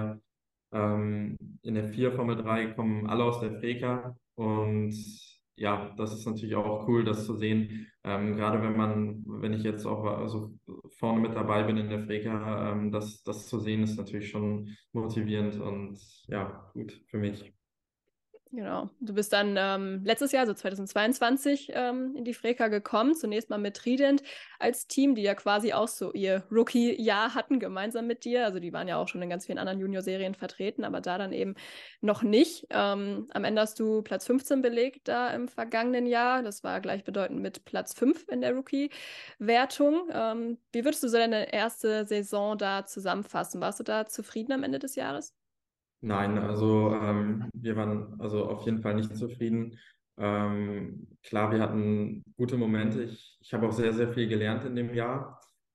in der 4 Formel 3 kommen alle aus der Freka. Und ja, das ist natürlich auch cool, das zu sehen. Gerade wenn ich jetzt auch also vorne mit dabei bin in der Freka, das zu sehen, ist natürlich schon motivierend und ja, gut für mich. Genau. Du bist dann letztes Jahr, also 2022, in die Freka gekommen. Zunächst mal mit Trident als Team, die ja quasi auch so ihr Rookie-Jahr hatten, gemeinsam mit dir. Also die waren ja auch schon in ganz vielen anderen Junior-Serien vertreten, aber da dann eben noch nicht. Am Ende hast du Platz 15 belegt da im vergangenen Jahr. Das war gleichbedeutend mit Platz 5 in der Rookie-Wertung. Wie würdest du so deine erste Saison da zusammenfassen? Warst du da zufrieden am Ende des Jahres? Nein, also wir waren also auf jeden Fall nicht zufrieden. Klar, wir hatten gute Momente. Ich habe auch sehr, sehr viel gelernt in dem Jahr.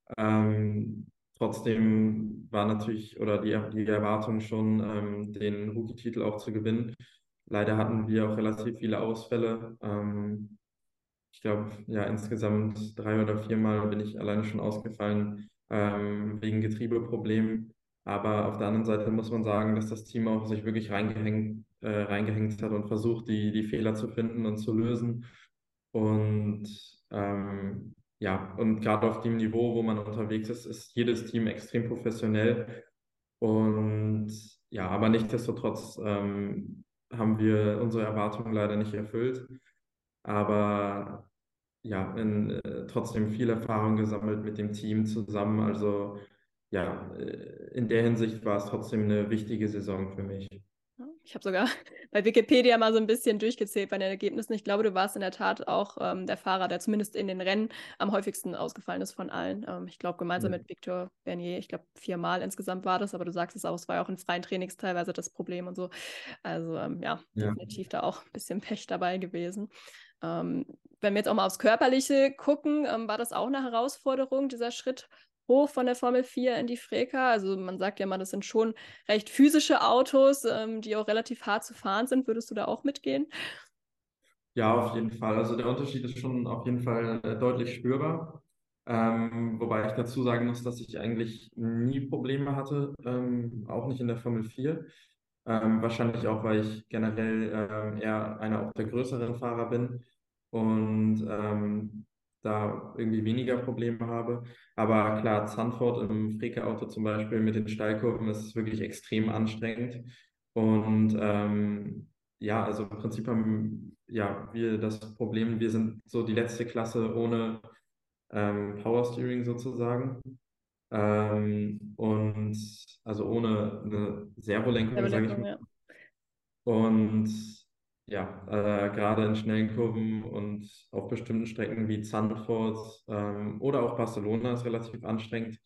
Trotzdem war natürlich oder die Erwartung schon, den Rookie-Titel auch zu gewinnen. Leider hatten wir auch relativ viele Ausfälle. Ich glaube, ja, insgesamt 3 oder 4 Mal bin ich alleine schon ausgefallen, wegen Getriebeproblemen. Aber auf der anderen Seite muss man sagen, dass das Team auch sich wirklich reingehängt hat und versucht, die Fehler zu finden und zu lösen. Und ja, und gerade auf dem Niveau, wo man unterwegs ist, ist jedes Team extrem professionell. Und ja, aber nichtsdestotrotz haben wir unsere Erwartungen leider nicht erfüllt. Aber ja, trotzdem viel Erfahrung gesammelt mit dem Team zusammen. Also ja, in der Hinsicht war es trotzdem eine wichtige Saison für mich. Ich habe sogar bei Wikipedia mal so ein bisschen durchgezählt bei den Ergebnissen. Ich glaube, du warst in der Tat auch der Fahrer, der zumindest in den Rennen am häufigsten ausgefallen ist von allen. Ich glaube, gemeinsam Ja, mit Victor Bernier, ich glaube, 4-mal insgesamt war das, aber du sagst es auch, es war ja auch in freien Trainings teilweise das Problem und so. Also ja, ja. definitiv da auch ein bisschen Pech dabei gewesen. Wenn wir jetzt auch mal aufs Körperliche gucken, war das auch eine Herausforderung, dieser Schritt hoch von der Formel 4 in die Freka? Also man sagt ja mal, das sind schon recht physische Autos, die auch relativ hart zu fahren sind. Würdest du da auch mitgehen? Ja, auf jeden Fall. Also der Unterschied ist schon auf jeden Fall deutlich spürbar. Wobei ich dazu sagen muss, dass ich eigentlich nie Probleme hatte, auch nicht in der Formel 4. Wahrscheinlich auch, weil ich generell eher einer auch der größeren Fahrer bin und da irgendwie weniger Probleme habe. Aber klar, Zandvoort im Freke-Auto zum Beispiel mit den Steilkurven ist wirklich extrem anstrengend. Und ja, also im Prinzip haben ja, wir das Problem, wir sind so die letzte Klasse ohne Power Steering sozusagen. Und also ohne eine Servolenkung, sage ich Lenkung, mal. ja. Und ja, gerade in schnellen Kurven und auf bestimmten Strecken wie Zandvoort oder auch Barcelona ist relativ anstrengend.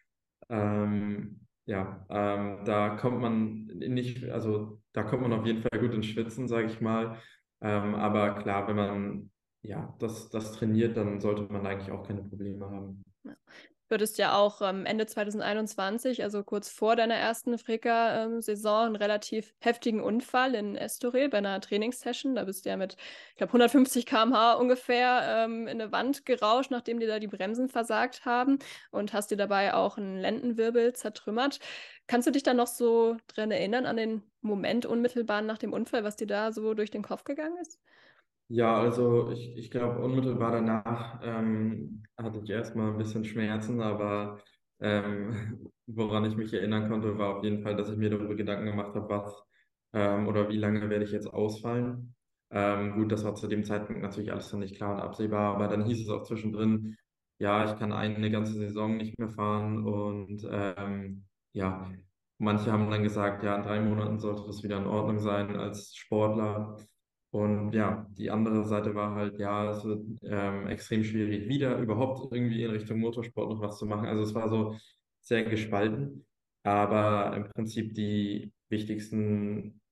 Ja, da kommt man nicht, also da kommt man auf jeden Fall gut ins Schwitzen, sage ich mal. Aber klar, wenn man ja das trainiert, dann sollte man eigentlich auch keine Probleme haben. Ja. Du hattest ja auch Ende 2021, also kurz vor deiner ersten Freka-Saison, einen relativ heftigen Unfall in Estoril bei einer Trainingssession. Da bist du ja mit, ich glaube, 150 km/h ungefähr in eine Wand gerauscht, nachdem dir da die Bremsen versagt haben und hast dir dabei auch einen Lendenwirbel zertrümmert. Kannst du dich da noch so dran erinnern an den Moment unmittelbar nach dem Unfall, was dir da so durch den Kopf gegangen ist? Ja, also ich glaube, unmittelbar danach hatte ich erstmal ein bisschen Schmerzen, aber woran ich mich erinnern konnte, war auf jeden Fall, dass ich mir darüber Gedanken gemacht habe, was oder wie lange werde ich jetzt ausfallen. Gut, das war zu dem Zeitpunkt natürlich alles noch nicht klar und absehbar, aber dann hieß es auch zwischendrin, ja, ich kann eine ganze Saison nicht mehr fahren und ja, manche haben dann gesagt, ja, in 3 Monaten sollte das wieder in Ordnung sein als Sportler. Und ja, die andere Seite war halt, ja, es wird extrem schwierig, wieder überhaupt irgendwie in Richtung Motorsport noch was zu machen. Also es war so sehr gespalten. Aber im Prinzip die wichtigsten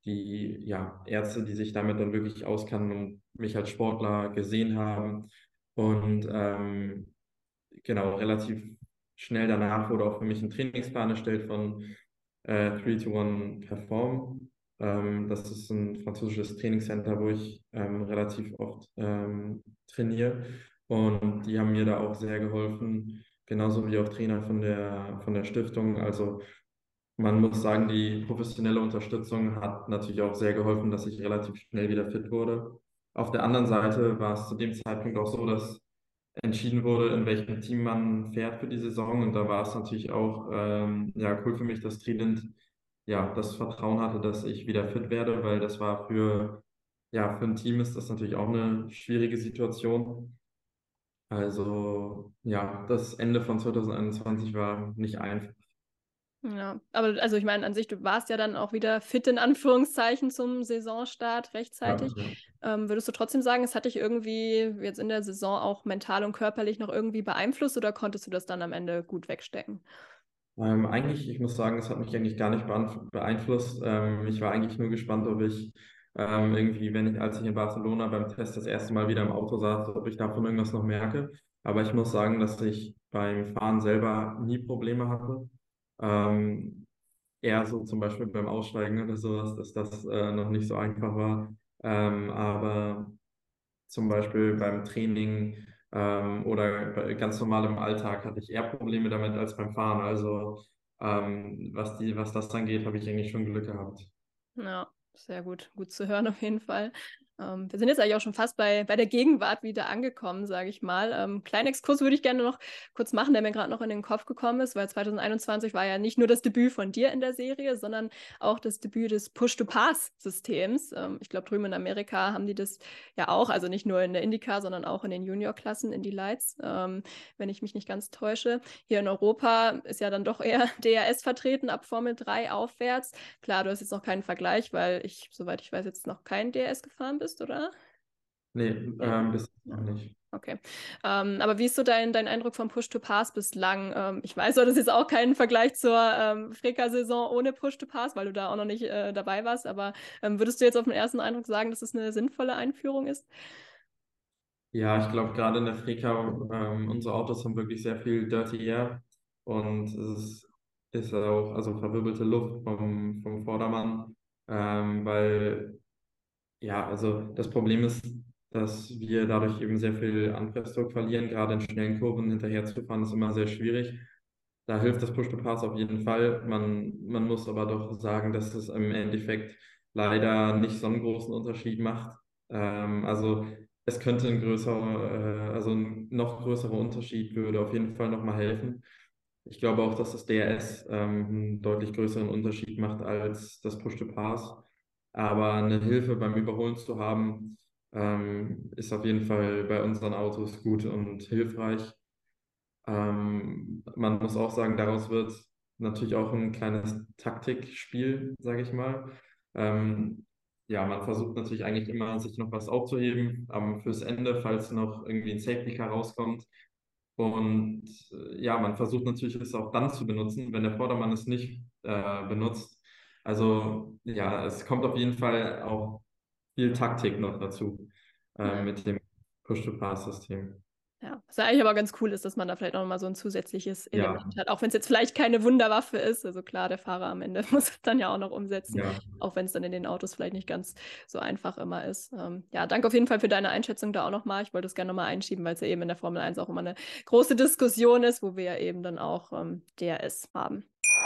die Ärzte, die sich damit dann wirklich auskennen und mich als Sportler gesehen haben. Und genau, relativ schnell danach wurde auch für mich ein Trainingsplan erstellt von 3-to-1 Perform. Das ist ein französisches Trainingscenter, wo ich relativ oft trainiere. Und die haben mir da auch sehr geholfen, genauso wie auch Trainer von der Stiftung. Also man muss sagen, die professionelle Unterstützung hat natürlich auch sehr geholfen, dass ich relativ schnell wieder fit wurde. Auf der anderen Seite war es zu dem Zeitpunkt auch so, dass entschieden wurde, in welchem Team man fährt für die Saison. Und da war es natürlich auch cool für mich, dass Trident das Vertrauen hatte, dass ich wieder fit werde, weil das war für ein Team ist das natürlich auch eine schwierige Situation. Also das Ende von 2021 war nicht einfach. Ja, aber also ich meine, an sich, du warst ja dann auch wieder fit in Anführungszeichen zum Saisonstart rechtzeitig. Würdest du trotzdem sagen, es hat dich irgendwie jetzt in der Saison auch mental und körperlich noch irgendwie beeinflusst oder konntest du das dann am Ende gut wegstecken? Eigentlich, ich muss sagen, es hat mich eigentlich gar nicht beeinflusst. Ich war eigentlich nur gespannt, ob ich irgendwie, als ich in Barcelona beim Test das erste Mal wieder im Auto saß, ob ich davon irgendwas noch merke. Aber ich muss sagen, dass ich beim Fahren selber nie Probleme hatte. Eher so zum Beispiel beim Aussteigen oder sowas, dass das noch nicht so einfach war. Aber zum Beispiel beim Training oder ganz normal im Alltag hatte ich eher Probleme damit als beim Fahren. Also was das angeht, habe ich eigentlich schon Glück gehabt. Ja, sehr gut. Gut zu hören auf jeden Fall. Wir sind jetzt eigentlich auch schon fast bei der Gegenwart wieder angekommen, sage ich mal. Kleinen Exkurs würde ich gerne noch kurz machen, der mir gerade noch in den Kopf gekommen ist, weil 2021 war ja nicht nur das Debüt von dir in der Serie, sondern auch das Debüt des Push-to-Pass-Systems. Ich glaube, drüben in Amerika haben die das ja auch, also nicht nur in der IndyCar, sondern auch in den Junior-Klassen, in die Lights, wenn ich mich nicht ganz täusche. Hier in Europa ist ja dann doch eher DRS vertreten, ab Formel 3 aufwärts. Klar, du hast jetzt noch keinen Vergleich, weil ich, soweit ich weiß, jetzt noch kein DRS gefahren bist, oder? Nee, bis noch nicht. Okay. Aber wie ist so dein Eindruck vom Push-to-Pass bislang? Ich weiß, das ist jetzt auch kein Vergleich zur Freka-Saison ohne Push-to-Pass, weil du da auch noch nicht dabei warst, aber würdest du jetzt auf den ersten Eindruck sagen, dass es eine sinnvolle Einführung ist? Ja, ich glaube, gerade in der Freka, unsere Autos haben wirklich sehr viel Dirty Air und ist auch, also verwirbelte Luft vom Vordermann, weil also das Problem ist, dass wir dadurch eben sehr viel Anpressdruck verlieren. Gerade in schnellen Kurven hinterher zu fahren, ist immer sehr schwierig. Da hilft das Push-to-Pass auf jeden Fall. Man muss aber doch sagen, dass es im Endeffekt leider nicht so einen großen Unterschied macht. Also es könnte ein noch größerer Unterschied würde auf jeden Fall nochmal helfen. Ich glaube auch, dass das DRS einen deutlich größeren Unterschied macht als das Push-to-Pass. Aber eine Hilfe beim Überholen zu haben, ist auf jeden Fall bei unseren Autos gut und hilfreich. Man muss auch sagen, daraus wird natürlich auch ein kleines Taktikspiel, sage ich mal. Man versucht natürlich eigentlich immer, sich noch was aufzuheben fürs Ende, falls noch irgendwie ein Safety Car rauskommt. Und man versucht natürlich es auch dann zu benutzen, wenn der Vordermann es nicht benutzt. Also es kommt auf jeden Fall auch viel Taktik noch dazu mit dem Push-to-Pass-System. Ja, was ja eigentlich aber ganz cool ist, dass man da vielleicht auch mal so ein zusätzliches Element hat, auch wenn es jetzt vielleicht keine Wunderwaffe ist. Also klar, der Fahrer am Ende muss es dann ja auch noch umsetzen, auch wenn es dann in den Autos vielleicht nicht ganz so einfach immer ist. Danke auf jeden Fall für deine Einschätzung da auch nochmal. Ich wollte es gerne nochmal einschieben, weil es ja eben in der Formel 1 auch immer eine große Diskussion ist, wo wir ja eben dann auch DRS haben.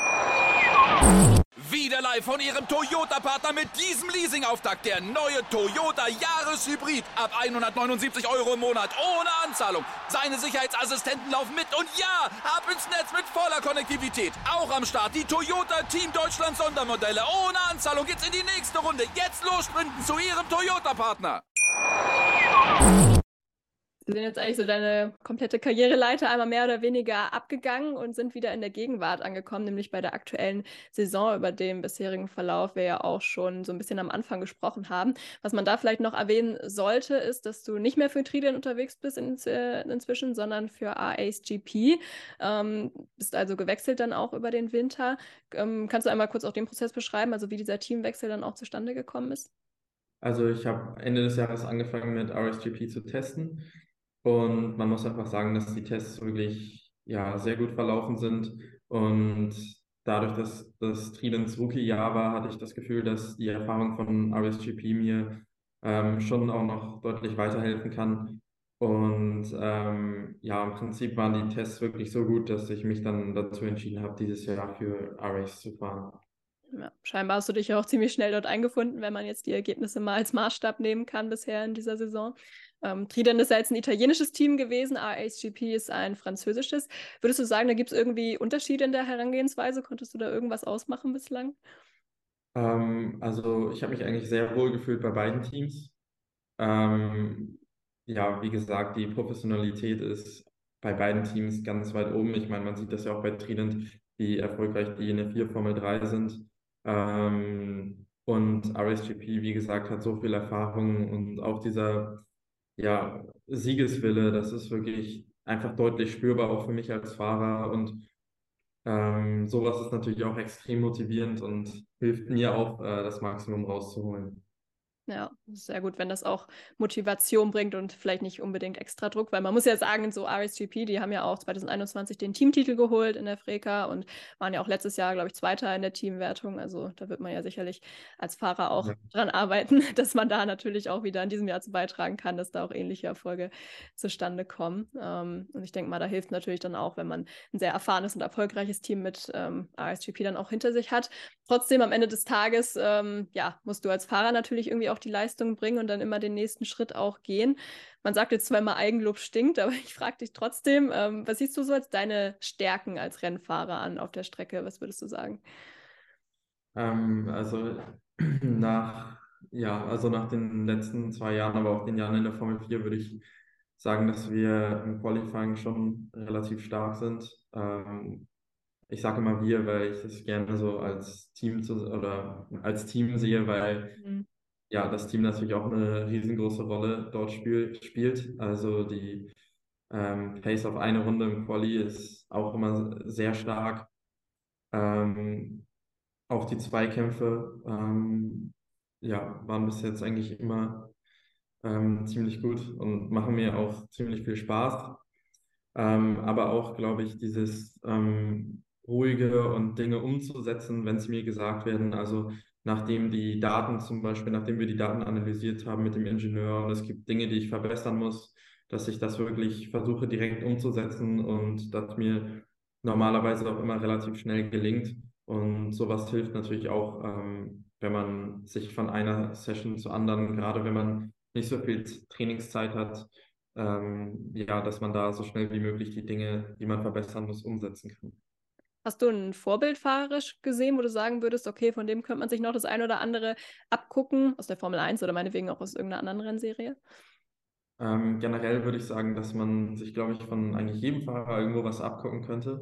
Wieder live von Ihrem Toyota-Partner mit diesem Leasing-Auftakt. Der neue Toyota Jahreshybrid. Ab 179 Euro im Monat. Ohne Anzahlung. Seine Sicherheitsassistenten laufen mit. Und ja, ab ins Netz mit voller Konnektivität. Auch am Start die Toyota Team Deutschland Sondermodelle. Ohne Anzahlung geht's in die nächste Runde. Jetzt los sprinten zu Ihrem Toyota-Partner. Sie sind jetzt eigentlich so deine komplette Karriereleiter einmal mehr oder weniger abgegangen und sind wieder in der Gegenwart angekommen, nämlich bei der aktuellen Saison, über den bisherigen Verlauf wir ja auch schon so ein bisschen am Anfang gesprochen haben. Was man da vielleicht noch erwähnen sollte, ist, dass du nicht mehr für Trident unterwegs bist inzwischen, sondern für RACGP. Bist also gewechselt dann auch über den Winter. Kannst du einmal kurz auch den Prozess beschreiben, also wie dieser Teamwechsel dann auch zustande gekommen ist? Also ich habe Ende des Jahres angefangen mit RSGP zu testen und man muss einfach sagen, dass die Tests wirklich ja, sehr gut verlaufen sind und dadurch, dass das Tridents Rookie-Jahr war, hatte ich das Gefühl, dass die Erfahrung von RSGP mir schon auch noch deutlich weiterhelfen kann. Und ja, im Prinzip waren die Tests wirklich so gut, dass ich mich dann dazu entschieden habe, dieses Jahr für RACE zu fahren. Ja, scheinbar hast du dich ja auch ziemlich schnell dort eingefunden, wenn man jetzt die Ergebnisse mal als Maßstab nehmen kann bisher in dieser Saison. Trident ist ja jetzt ein italienisches Team gewesen, RACGP ist ein französisches. Würdest du sagen, da gibt es irgendwie Unterschiede in der Herangehensweise? Konntest du da irgendwas ausmachen bislang? Also ich habe mich eigentlich sehr wohl gefühlt bei beiden Teams. Ähm, ja, wie gesagt, die Professionalität ist bei beiden Teams ganz weit oben. Ich meine, man sieht das ja auch bei Trident, wie erfolgreich die in der 4 Formel 3 sind. Und RSGP, wie gesagt, hat so viel Erfahrung und auch dieser ja, Siegeswille, das ist wirklich einfach deutlich spürbar, auch für mich als Fahrer. Und sowas ist natürlich auch extrem motivierend und hilft mir auch, das Maximum rauszuholen. Ja, sehr gut, wenn das auch Motivation bringt und vielleicht nicht unbedingt extra Druck, weil man muss ja sagen, so RSGP, die haben ja auch 2021 den Teamtitel geholt in der FRECA und waren ja auch letztes Jahr, glaube ich, Zweiter in der Teamwertung. Also da wird man ja sicherlich als Fahrer auch Ja. dran arbeiten, dass man da natürlich auch wieder in diesem Jahr zu beitragen kann, dass da auch ähnliche Erfolge zustande kommen. Und ich denke mal, da hilft natürlich dann auch, wenn man ein sehr erfahrenes und erfolgreiches Team mit RSGP dann auch hinter sich hat. Trotzdem am Ende des Tages, ja, musst du als Fahrer natürlich irgendwie auch die Leistung bringen und dann immer den nächsten Schritt auch gehen. Man sagt jetzt zwar immer, Eigenlob stinkt, aber ich frage dich trotzdem, was siehst du so als deine Stärken als Rennfahrer an auf der Strecke? Was würdest du sagen? Also nach, ja, also nach den letzten 2 Jahren, aber auch den Jahren in der Formel 4 würde ich sagen, dass wir im Qualifying schon relativ stark sind. Ich sage immer wir, weil ich es gerne so als Team oder als Team sehe, weil Mhm. ja, das Team natürlich auch eine riesengroße Rolle dort spielt. Also die Pace auf eine Runde im Quali ist auch immer sehr stark. Ähm, auch die Zweikämpfe ja, waren bis jetzt eigentlich immer ziemlich gut und machen mir auch ziemlich viel Spaß. Aber auch, glaube ich, dieses ruhige und Dinge umzusetzen, wenn sie mir gesagt werden. Also nachdem die Daten zum Beispiel, nachdem wir die Daten analysiert haben mit dem Ingenieur und es gibt Dinge, die ich verbessern muss, dass ich das wirklich versuche direkt umzusetzen und das mir normalerweise auch immer relativ schnell gelingt. Und sowas hilft natürlich auch, wenn man sich von einer Session zur anderen, gerade wenn man nicht so viel Trainingszeit hat, ja, dass man da so schnell wie möglich die Dinge, die man verbessern muss, umsetzen kann. Hast du ein Vorbild fahrerisch gesehen, wo du sagen würdest, okay, von dem könnte man sich noch das eine oder andere abgucken, aus der Formel 1 oder meinetwegen auch aus irgendeiner anderen Rennserie? Generell würde ich sagen, dass man sich, glaube ich, von eigentlich jedem Fahrer irgendwo was abgucken könnte.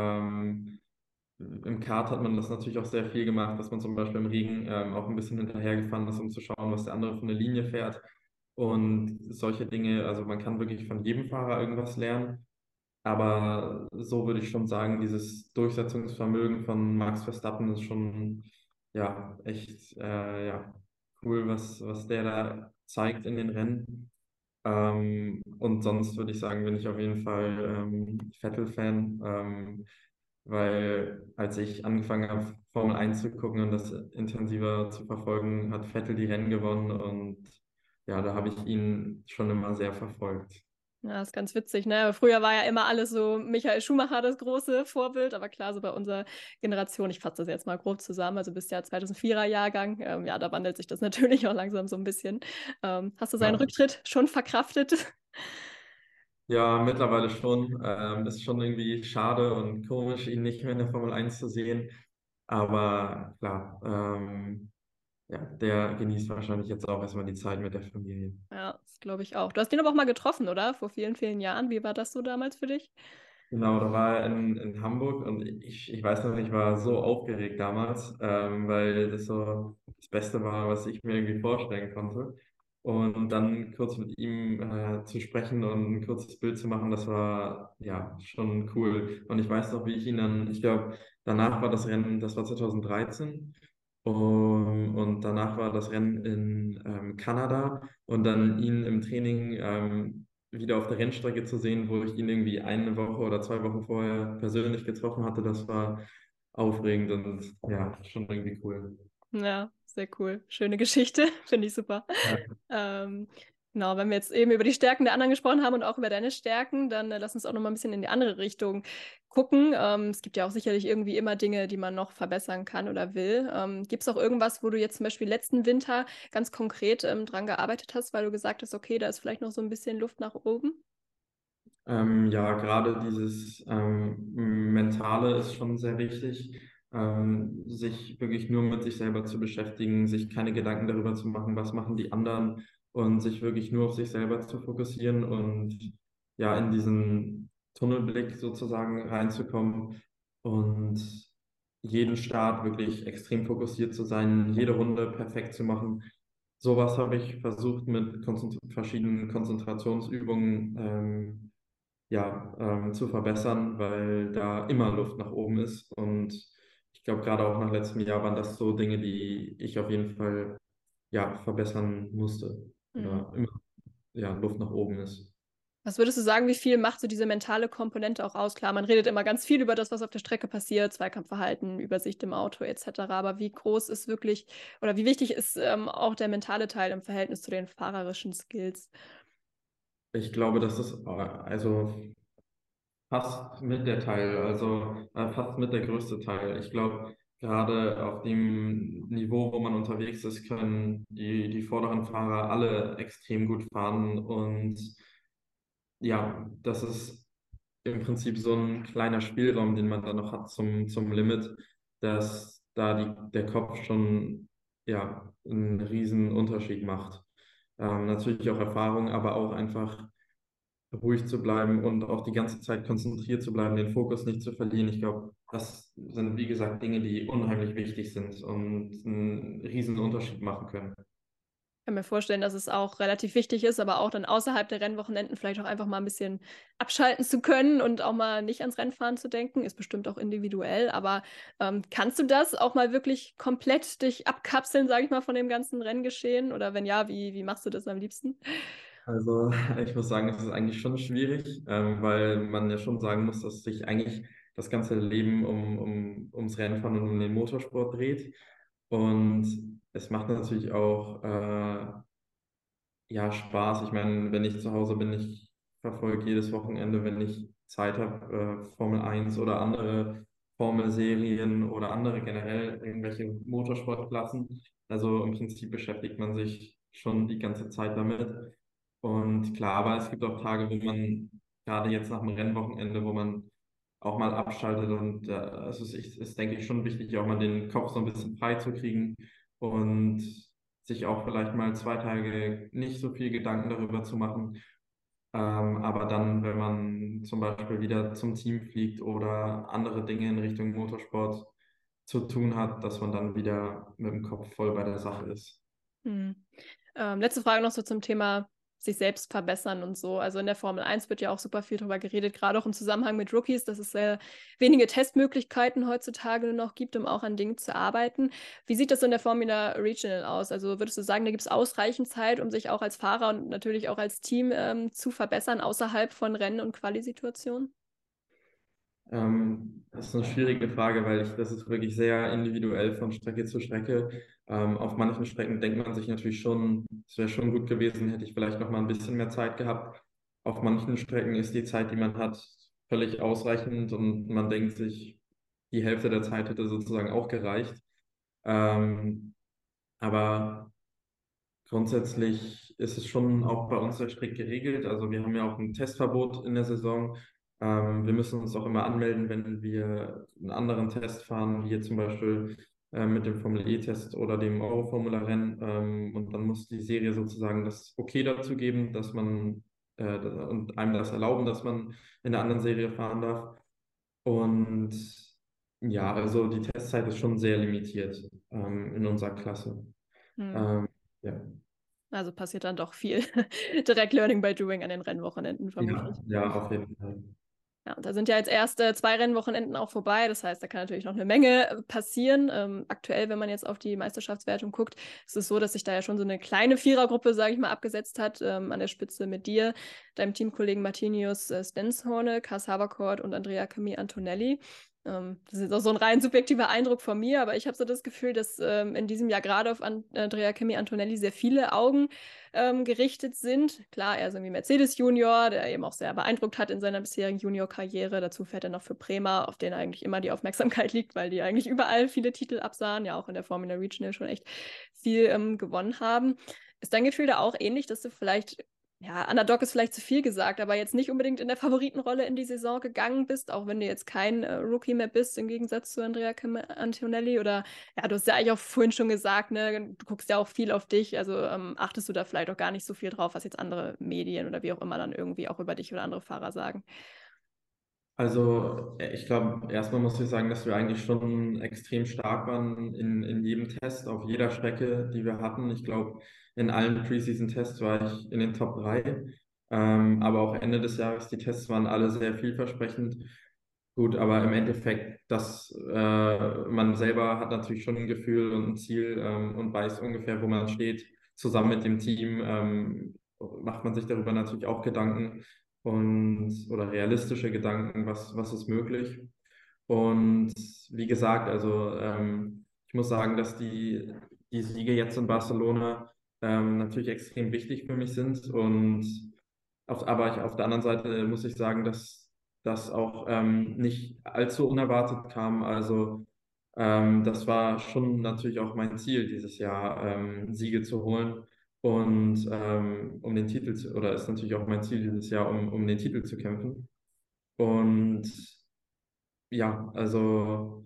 Im Kart hat man das natürlich auch sehr viel gemacht, dass man zum Beispiel im Regen auch ein bisschen hinterhergefahren ist, um zu schauen, was der andere von der Linie fährt. Und solche Dinge, also man kann wirklich von jedem Fahrer irgendwas lernen. Aber so würde ich schon sagen, dieses Durchsetzungsvermögen von Max Verstappen ist schon ja echt ja, cool, was der da zeigt in den Rennen. Und sonst würde ich sagen, bin ich auf jeden Fall Vettel-Fan, weil als ich angefangen habe, Formel 1 zu gucken und das intensiver zu verfolgen, hat Vettel die Rennen gewonnen und ja, da habe ich ihn schon immer sehr verfolgt. Ja, ist ganz witzig, ne? Früher war ja immer alles so Michael Schumacher das große Vorbild, aber klar, so bei unserer Generation, ich fasse das jetzt mal grob zusammen, also bis ja 2004er Jahrgang, ja, da wandelt sich das natürlich auch langsam so ein bisschen. Hast du seinen Ja. Rücktritt schon verkraftet? Ja, mittlerweile schon. Ist schon irgendwie schade und komisch, ihn nicht mehr in der Formel 1 zu sehen. Aber klar, ja, der genießt wahrscheinlich jetzt auch erstmal die Zeit mit der Familie. Ja, das glaube ich auch. Du hast ihn aber auch mal getroffen, oder? Vor vielen, vielen Jahren. Wie war das so damals für dich? Genau, da war er in Hamburg und ich weiß noch, ich war so aufgeregt damals, weil das so das Beste war, was ich mir irgendwie vorstellen konnte. Und dann kurz mit ihm zu sprechen und ein kurzes Bild zu machen, das war ja schon cool. Und ich weiß noch, wie ich ihn dann, ich glaube, danach war das Rennen, das war 2013. Und danach war das Rennen in Kanada und dann ihn im Training wieder auf der Rennstrecke zu sehen, wo ich ihn irgendwie eine Woche oder 2 Wochen vorher persönlich getroffen hatte, das war aufregend und ja, schon irgendwie cool. Ja, sehr cool. Schöne Geschichte, finde ich super. Ja. Ähm, genau, wenn wir jetzt eben über die Stärken der anderen gesprochen haben und auch über deine Stärken, dann lass uns auch noch mal ein bisschen in die andere Richtung gucken. Es gibt ja auch sicherlich irgendwie immer Dinge, die man noch verbessern kann oder will. Gibt es auch irgendwas, wo du jetzt zum Beispiel letzten Winter ganz konkret dran gearbeitet hast, weil du gesagt hast, okay, da ist vielleicht noch so ein bisschen Luft nach oben? Ja, gerade dieses Mentale ist schon sehr wichtig, sich wirklich nur mit sich selber zu beschäftigen, sich keine Gedanken darüber zu machen, was machen die anderen und sich wirklich nur auf sich selber zu fokussieren und ja, in diesen Tunnelblick sozusagen reinzukommen und jeden Start wirklich extrem fokussiert zu sein, jede Runde perfekt zu machen. Sowas habe ich versucht mit verschiedenen Konzentrationsübungen ja, zu verbessern, weil da immer Luft nach oben ist. Und ich glaube, gerade auch nach letztem Jahr waren das so Dinge, die ich auf jeden Fall ja, verbessern musste. Hm. Oder immer ja, Luft nach oben ist. Was würdest du sagen, wie viel macht so diese mentale Komponente auch aus? Klar, man redet immer ganz viel über das, was auf der Strecke passiert, Zweikampfverhalten, Übersicht im Auto etc. Aber wie groß ist wirklich oder wie wichtig ist auch der mentale Teil im Verhältnis zu den fahrerischen Skills? Ich glaube, das ist also fast mit der Teil, also fast mit der größte Teil. Ich glaube, gerade auf dem Niveau, wo man unterwegs ist, können die vorderen Fahrer alle extrem gut fahren und ja, das ist im Prinzip so ein kleiner Spielraum, den man dann noch hat zum Limit, dass da der Kopf schon ja, einen riesen Unterschied macht. Natürlich auch Erfahrung, aber auch einfach ruhig zu bleiben und auch die ganze Zeit konzentriert zu bleiben, den Fokus nicht zu verlieren. Ich glaube, das sind, wie gesagt, Dinge, die unheimlich wichtig sind und einen riesen Unterschied machen können. Ich kann mir vorstellen, dass es auch relativ wichtig ist, aber auch dann außerhalb der Rennwochenenden vielleicht auch einfach mal ein bisschen abschalten zu können und auch mal nicht ans Rennfahren zu denken. Ist bestimmt auch individuell, aber kannst du das auch mal wirklich komplett dich abkapseln, sage ich mal, von dem ganzen Renngeschehen? Oder wenn ja, wie machst du das am liebsten? Also ich muss sagen, es ist eigentlich schon schwierig, weil man ja schon sagen muss, dass sich eigentlich das ganze Leben ums Rennfahren und um den Motorsport dreht. Und es macht natürlich auch ja, Spaß. Ich meine, wenn ich zu Hause bin, ich verfolge jedes Wochenende, wenn ich Zeit habe, Formel 1 oder andere Formelserien oder andere generell irgendwelche Motorsportklassen. Also im Prinzip beschäftigt man sich schon die ganze Zeit damit. Und klar, aber es gibt auch Tage, wo man gerade jetzt nach dem Rennwochenende, wo man auch mal abschaltet und ist, denke ich, schon wichtig, auch mal den Kopf so ein bisschen frei zu kriegen und sich auch vielleicht mal 2 Tage nicht so viel Gedanken darüber zu machen. Aber dann, wenn man zum Beispiel wieder zum Team fliegt oder andere Dinge in Richtung Motorsport zu tun hat, dass man dann wieder mit dem Kopf voll bei der Sache ist. Hm. Letzte Frage noch so zum Thema sich selbst verbessern und so. Also in der Formel 1 wird ja auch super viel darüber geredet, gerade auch im Zusammenhang mit Rookies, dass es sehr wenige Testmöglichkeiten heutzutage nur noch gibt, um auch an Dingen zu arbeiten. Wie sieht das in der Formula Regional aus? Also würdest du sagen, da gibt es ausreichend Zeit, um sich auch als Fahrer und natürlich auch als Team zu verbessern, außerhalb von Rennen- und Qualisituationen? Das ist eine schwierige Frage, weil das ist wirklich sehr individuell von Strecke zu Strecke. Auf manchen Strecken denkt man sich natürlich schon, es wäre schon gut gewesen, hätte ich vielleicht noch mal ein bisschen mehr Zeit gehabt. Auf manchen Strecken ist die Zeit, die man hat, völlig ausreichend und man denkt sich, die Hälfte der Zeit hätte sozusagen auch gereicht. Ähm, aber grundsätzlich ist es schon auch bei uns sehr strikt geregelt. Also wir haben ja auch ein Testverbot in der Saison. Wir müssen uns auch immer anmelden, wenn wir einen anderen Test fahren, wie jetzt zum Beispiel mit dem Formel-E-Test oder dem Euro-Formula-Rennen. Und dann muss die Serie sozusagen das Okay dazu geben, dass man und einem das erlauben, dass man in der anderen Serie fahren darf. Und ja, also die Testzeit ist schon sehr limitiert in unserer Klasse. Hm. Ähm, ja. Also passiert dann doch viel. Direkt Learning by Doing an den Rennwochenenden vermutlich. Ja, auf jeden Fall. Ja, und da sind ja jetzt erst 2 Rennwochenenden auch vorbei. Das heißt, da kann natürlich noch eine Menge passieren. Aktuell, wenn man jetzt auf die Meisterschaftswertung guckt, ist es so, dass sich da ja schon so eine kleine Vierergruppe, sage ich mal, abgesetzt hat. An der Spitze mit dir, deinem Teamkollegen Martinius Stenshorne, Cas Havercourt und Andrea Camille Antonelli. Das ist jetzt auch so ein rein subjektiver Eindruck von mir, aber ich habe so das Gefühl, dass in diesem Jahr gerade auf Andrea Camille Antonelli sehr viele Augen gerichtet sind. Klar, er ist irgendwie Mercedes Junior, der eben auch sehr beeindruckt hat in seiner bisherigen Junior-Karriere. Dazu fährt er noch für Prema, auf den eigentlich immer die Aufmerksamkeit liegt, weil die eigentlich überall viele Titel absahen, ja auch in der Formula Regional schon echt viel gewonnen haben. Ist dein Gefühl da auch ähnlich, dass du vielleicht, ja, Underdog ist vielleicht zu viel gesagt, aber jetzt nicht unbedingt in der Favoritenrolle in die Saison gegangen bist, auch wenn du jetzt kein Rookie mehr bist, im Gegensatz zu Andrea Antonelli? Oder, ja, du hast ja eigentlich auch vorhin schon gesagt, ne, du guckst ja auch viel auf dich, also achtest du da vielleicht auch gar nicht so viel drauf, was jetzt andere Medien oder wie auch immer dann irgendwie auch über dich oder andere Fahrer sagen? Also ich glaube, erstmal muss ich sagen, dass wir eigentlich schon extrem stark waren in jedem Test, auf jeder Strecke, die wir hatten. Ich glaube, in allen Preseason-Tests war ich in den Top 3. Aber auch Ende des Jahres, die Tests waren alle sehr vielversprechend. Gut, aber im Endeffekt, man selber hat natürlich schon ein Gefühl und ein Ziel und weiß ungefähr, wo man steht. Zusammen mit dem Team macht man sich darüber natürlich auch Gedanken oder realistische Gedanken, was ist möglich. Und wie gesagt, also ich muss sagen, dass die Siege jetzt in Barcelona natürlich extrem wichtig für mich sind. Aber auf der anderen Seite muss ich sagen, dass das auch nicht allzu unerwartet kam. Also das war schon natürlich auch mein Ziel dieses Jahr, Siege zu holen. Und oder ist natürlich auch mein Ziel dieses Jahr, um den Titel zu kämpfen. Und ja, also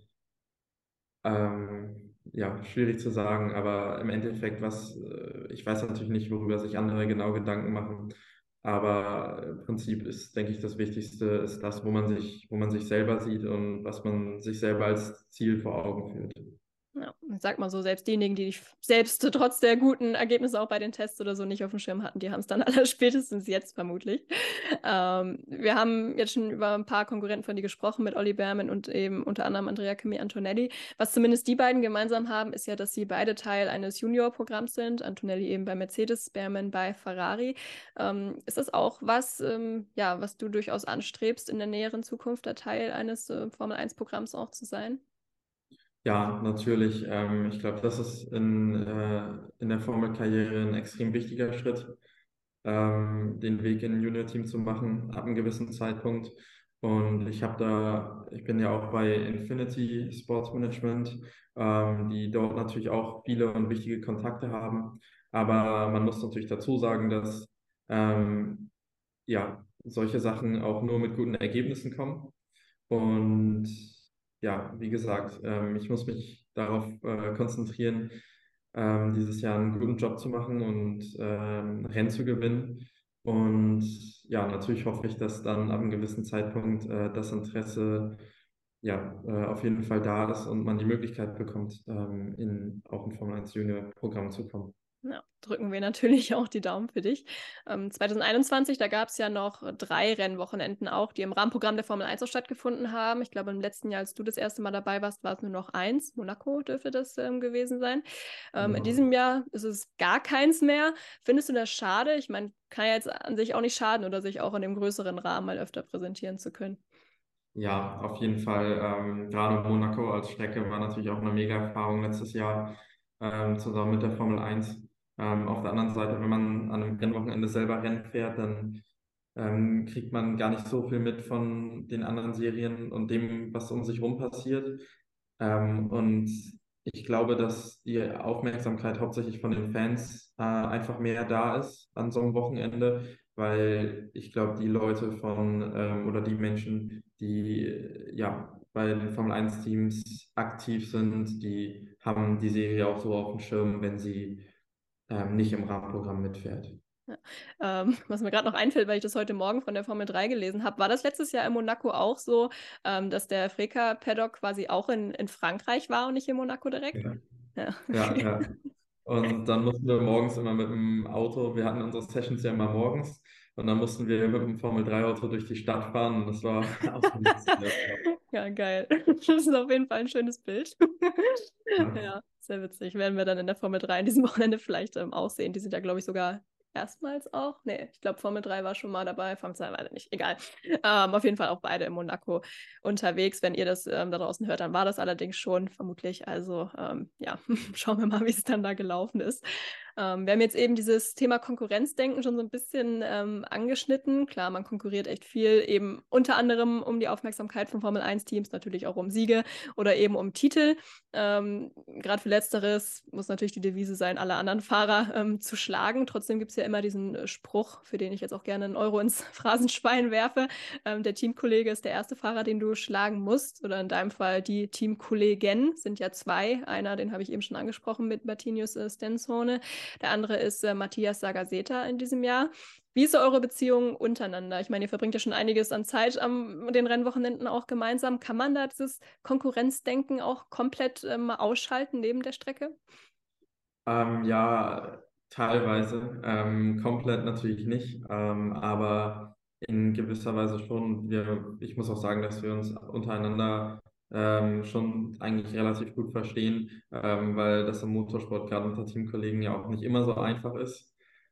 ja, schwierig zu sagen, aber im Endeffekt, ich weiß natürlich nicht, worüber sich andere genau Gedanken machen, aber im Prinzip ist, denke ich, das Wichtigste ist das, wo man sich selber sieht und was man sich selber als Ziel vor Augen führt. Ja, ich sag mal so, selbst diejenigen, die dich selbst trotz der guten Ergebnisse auch bei den Tests oder so nicht auf dem Schirm hatten, die haben es dann aller spätestens jetzt vermutlich. Wir haben jetzt schon über ein paar Konkurrenten von dir gesprochen, mit Olli Behrmann und eben unter anderem Andrea Camille Antonelli. Was zumindest die beiden gemeinsam haben, ist ja, dass sie beide Teil eines Junior-Programms sind. Antonelli eben bei Mercedes, Behrmann bei Ferrari. Ist das auch was, ja, was du durchaus anstrebst, in der näheren Zukunft der Teil eines Formel-1-Programms auch zu sein? Ja, natürlich. Ich glaube, das ist in der Formelkarriere ein extrem wichtiger Schritt, den Weg in ein Junior-Team zu machen, ab einem gewissen Zeitpunkt. Und ich bin ja auch bei Infinity Sports Management, die dort natürlich auch viele und wichtige Kontakte haben. Aber man muss natürlich dazu sagen, dass ja, solche Sachen auch nur mit guten Ergebnissen kommen. Und ja, wie gesagt, ich muss mich darauf konzentrieren, dieses Jahr einen guten Job zu machen und Rennen zu gewinnen. Und ja, natürlich hoffe ich, dass dann ab einem gewissen Zeitpunkt das Interesse ja, auf jeden Fall da ist und man die Möglichkeit bekommt, in auch ein Formel 1 Junior Programm zu kommen. Ja, drücken wir natürlich auch die Daumen für dich. 2021, da gab es ja noch 3 Rennwochenenden auch, die im Rahmenprogramm der Formel 1 auch stattgefunden haben. Ich glaube, im letzten Jahr, als du das erste Mal dabei warst, war es nur noch 1. Monaco dürfte das gewesen sein. In diesem Jahr ist es gar keins mehr. Findest du das schade? Ich meine, kann ja jetzt an sich auch nicht schaden oder sich auch in dem größeren Rahmen mal öfter präsentieren zu können. Ja, auf jeden Fall. Gerade Monaco als Strecke war natürlich auch eine mega Erfahrung letztes Jahr zusammen mit der Formel 1. Auf der anderen Seite, wenn man an einem Rennwochenende selber Rennen fährt, dann kriegt man gar nicht so viel mit von den anderen Serien und dem, was um sich rum passiert. Und ich glaube, dass die Aufmerksamkeit hauptsächlich von den Fans einfach mehr da ist an so einem Wochenende, weil ich glaube, die Leute oder die Menschen, die ja bei den Formel 1 Teams aktiv sind, die haben die Serie auch so auf dem Schirm, wenn sie nicht im Rahmenprogramm mitfährt. Ja. Was mir gerade noch einfällt, weil ich das heute Morgen von der Formel 3 gelesen habe, war das letztes Jahr in Monaco auch so, dass der Freka-Paddock quasi auch in Frankreich war und nicht in Monaco direkt? Ja, Ja, ja, okay. ja. Und dann mussten wir morgens immer mit dem Auto, wir hatten unsere Sessions ja immer morgens, und dann mussten wir mit dem Formel-3-Auto durch die Stadt fahren, und das war auch so lustig. Ja, geil. Das ist auf jeden Fall ein schönes Bild. Ja. Ja, sehr witzig. Werden wir dann in der Formel 3 an diesem Wochenende vielleicht auch sehen. Die sind ja, glaube ich, sogar erstmals auch. Nee, ich glaube, Formel 3 war schon mal dabei, Formel 2 leider nicht. Egal. Auf jeden Fall auch beide in Monaco unterwegs. Wenn ihr das da draußen hört, dann war das allerdings schon, vermutlich. Also, ja, schauen wir mal, wie es dann da gelaufen ist. Wir haben jetzt eben dieses Thema Konkurrenzdenken schon so ein bisschen angeschnitten. Klar, man konkurriert echt viel, eben unter anderem um die Aufmerksamkeit von Formel-1-Teams, natürlich auch um Siege oder eben um Titel. Gerade für Letzteres muss natürlich die Devise sein, alle anderen Fahrer zu schlagen. Trotzdem gibt es ja immer diesen Spruch, für den ich jetzt auch gerne einen Euro ins Phrasenschwein werfe. Der Teamkollege ist der erste Fahrer, den du schlagen musst. Oder in deinem Fall die Teamkollegen, sind ja zwei. Einer, den habe ich eben schon angesprochen mit Martinius Stensone. Der andere ist Matthias Sagaseta in diesem Jahr. Wie ist eure Beziehung untereinander? Ich meine, ihr verbringt ja schon einiges an Zeit an den Rennwochenenden auch gemeinsam. Kann man da dieses Konkurrenzdenken auch komplett ausschalten neben der Strecke? Ja, teilweise. Komplett natürlich nicht, aber in gewisser Weise schon. Ich muss auch sagen, dass wir uns untereinander schon eigentlich relativ gut verstehen, weil das im Motorsport gerade unter Teamkollegen ja auch nicht immer so einfach ist.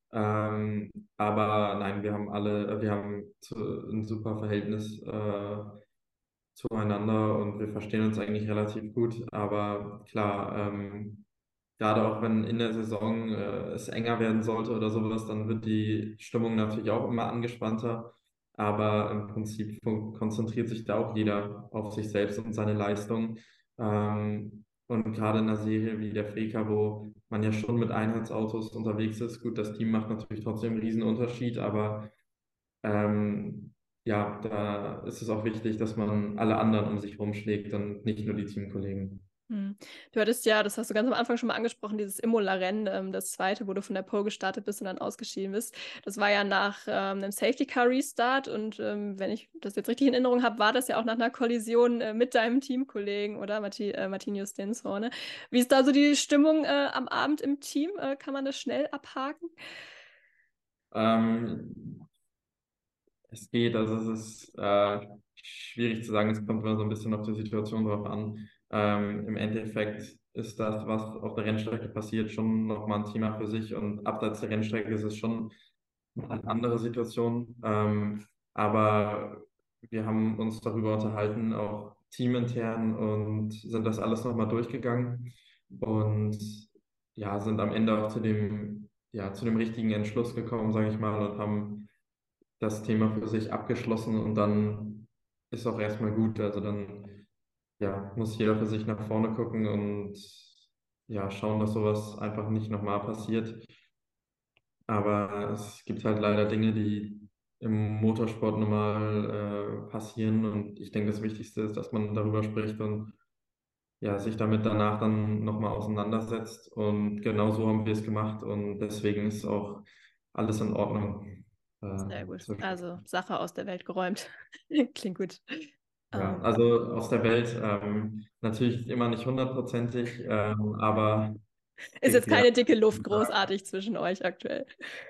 Aber nein, wir haben ein super Verhältnis zueinander, und wir verstehen uns eigentlich relativ gut. Aber klar, gerade auch wenn in der Saison es enger werden sollte oder sowas, dann wird die Stimmung natürlich auch immer angespannter. Aber im Prinzip konzentriert sich da auch jeder auf sich selbst und seine Leistung. Und gerade in einer Serie wie der Freka, wo man ja schon mit Einheitsautos unterwegs ist, gut, das Team macht natürlich trotzdem einen Riesen aber ähm, ja, da ist es auch wichtig, dass man alle anderen um sich rumschlägt und nicht nur die Teamkollegen. Hm. Du hattest ja, das hast du ganz am Anfang schon mal angesprochen, dieses Imola-Rennen, das zweite, wo du von der Pole gestartet bist und dann ausgeschieden bist. Das war ja nach einem Safety-Car-Restart, und wenn ich das jetzt richtig in Erinnerung habe, war das ja auch nach einer Kollision mit deinem Teamkollegen, oder? Martinho Stensone. Wie ist da so die Stimmung am Abend im Team? Kann man das schnell abhaken? Ähm, Es geht, also es ist schwierig zu sagen, es kommt immer so ein bisschen auf die Situation drauf an. Im Endeffekt ist das, was auf der Rennstrecke passiert, schon nochmal ein Thema für sich, und abseits der Rennstrecke ist es schon eine andere Situation. Aber wir haben uns darüber unterhalten, auch teamintern, und sind das alles nochmal durchgegangen und ja, sind am Ende auch zu dem richtigen Entschluss gekommen, sage ich mal, und haben das Thema für sich abgeschlossen, und dann ist auch erstmal gut. Also dann ja, muss jeder für sich nach vorne gucken und ja, schauen, dass sowas einfach nicht nochmal passiert. Aber es gibt halt leider Dinge, die im Motorsport normal passieren, und ich denke, das Wichtigste ist, dass man darüber spricht und ja, sich damit danach dann nochmal auseinandersetzt, und genau so haben wir es gemacht, und deswegen ist auch alles in Ordnung. Sehr gut. Zwischen Also Sache aus der Welt geräumt. Klingt gut. Ja, Ähm, also aus der Welt natürlich immer nicht hundertprozentig, aber Ist geht jetzt wieder. keine dicke Luft großartig zwischen euch aktuell.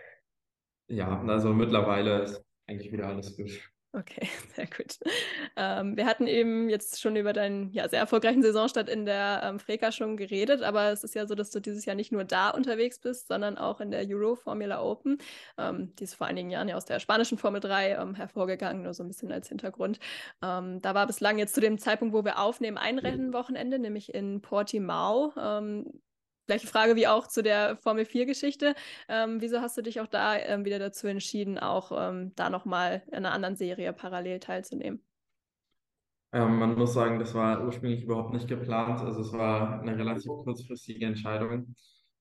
Ja, also mittlerweile ist eigentlich wieder alles gut. Okay, sehr gut. Wir hatten eben jetzt schon über deinen ja, sehr erfolgreichen Saisonstart in der Freka schon geredet, aber es ist ja so, dass du dieses Jahr nicht nur da unterwegs bist, sondern auch in der Euro Formula Open. Die ist vor einigen Jahren ja aus der spanischen Formel 3 hervorgegangen, nur so ein bisschen als Hintergrund. Da war bislang jetzt zu dem Zeitpunkt, wo wir aufnehmen, ein Rennwochenende, nämlich in Portimao. Gleiche Frage wie auch zu der Formel 4-Geschichte. Wieso hast du dich auch da wieder dazu entschieden, auch da nochmal in einer anderen Serie parallel teilzunehmen? Man muss sagen, das war ursprünglich überhaupt nicht geplant. Also es war eine relativ kurzfristige Entscheidung.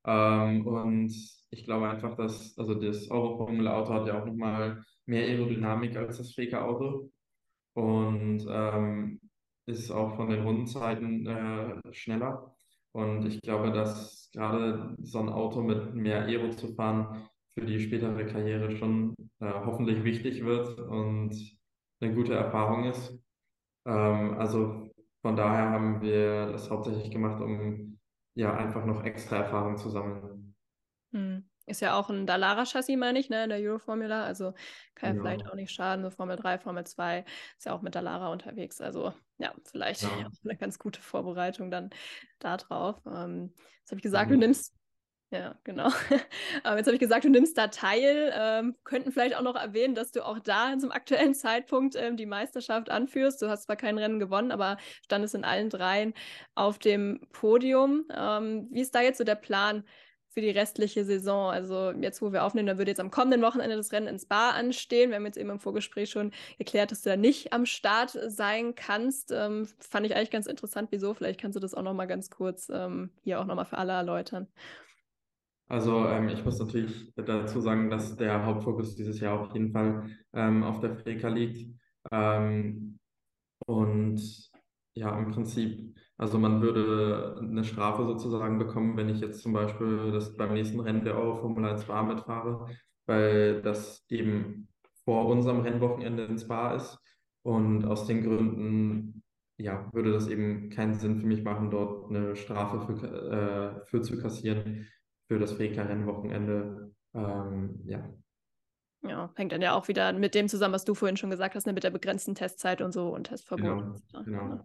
Und ich glaube einfach, also das Euro-Formel-Auto hat ja auch nochmal mehr Aerodynamik als das Freka-Auto, und ist auch von den Rundenzeiten schneller. Und ich glaube, dass gerade so ein Auto mit mehr Aero zu fahren für die spätere Karriere schon hoffentlich wichtig wird und eine gute Erfahrung ist. Also von daher haben wir das hauptsächlich gemacht, um ja einfach noch extra Erfahrung zu sammeln. Ist ja auch ein Dallara-Chassis, meine ich, ne, in der Euro-Formula. Also kann ja vielleicht Genau. auch nicht schaden. So Formel 3, Formel 2 ist ja auch mit Dallara unterwegs. Also ja, vielleicht Ja. auch eine ganz gute Vorbereitung dann da drauf. Jetzt habe ich gesagt, du Und nimmst. Ja, genau. Jetzt habe ich gesagt, du nimmst da teil. Könnten vielleicht auch noch erwähnen, dass du auch da zum aktuellen Zeitpunkt die Meisterschaft anführst. Du hast zwar kein Rennen gewonnen, aber standest in allen dreien auf dem Podium. Wie ist da jetzt so der Plan für die restliche Saison? Also jetzt, wo wir aufnehmen, da würde jetzt am kommenden Wochenende das Rennen in Spa anstehen. Wir haben jetzt eben im Vorgespräch schon erklärt, dass du da nicht am Start sein kannst. Fand ich eigentlich ganz interessant. Wieso? Vielleicht kannst du das auch noch mal ganz kurz hier auch noch mal für alle erläutern. also ich muss natürlich dazu sagen, dass der Hauptfokus dieses Jahr auf jeden Fall auf der Freka liegt. Ähm, und ja, im Prinzip, also man würde eine Strafe sozusagen bekommen, wenn ich jetzt zum Beispiel das beim nächsten Rennen der Euro Formel 1 Spa mitfahre, weil das eben vor unserem Rennwochenende in Spa ist. Und aus den Gründen, ja, würde das eben keinen Sinn für mich machen, dort eine Strafe für zu kassieren für das Freka-Rennwochenende. Ja, Ja, hängt dann ja auch wieder mit dem zusammen, was du vorhin schon gesagt hast, ne, mit der begrenzten Testzeit und so und Testverbot. genau, Genau. genau.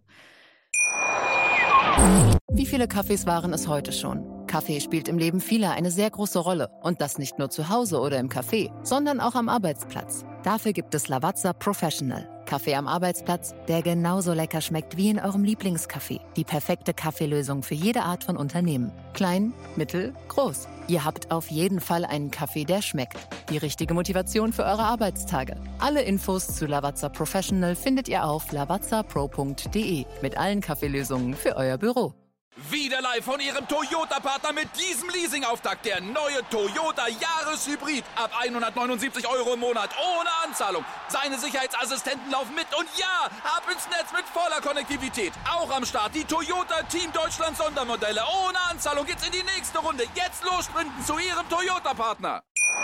Wie viele Kaffees waren es heute schon? Kaffee spielt im Leben vieler eine sehr große Rolle. Und das nicht nur zu Hause oder im Café, sondern auch am Arbeitsplatz. Dafür gibt es Lavazza Professional. Kaffee am Arbeitsplatz, der genauso lecker schmeckt wie in eurem Lieblingscafé. Die perfekte Kaffeelösung für jede Art von Unternehmen. Klein, mittel, groß. Ihr habt auf jeden Fall einen Kaffee, der schmeckt. Die richtige Motivation für eure Arbeitstage. Alle Infos zu Lavazza Professional findet ihr auf lavazzapro.de mit allen Kaffeelösungen für euer Büro. Wieder live von Ihrem Toyota-Partner mit diesem Leasing-Auftakt. Der neue Toyota Jahreshybrid. Ab 179 € im Monat. Ohne Anzahlung. Seine Sicherheitsassistenten laufen mit. Und ja, ab ins Netz mit voller Konnektivität. Auch am Start die Toyota Team Deutschland Sondermodelle. Ohne Anzahlung geht's in die nächste Runde. Jetzt los sprinten zu Ihrem Toyota-Partner.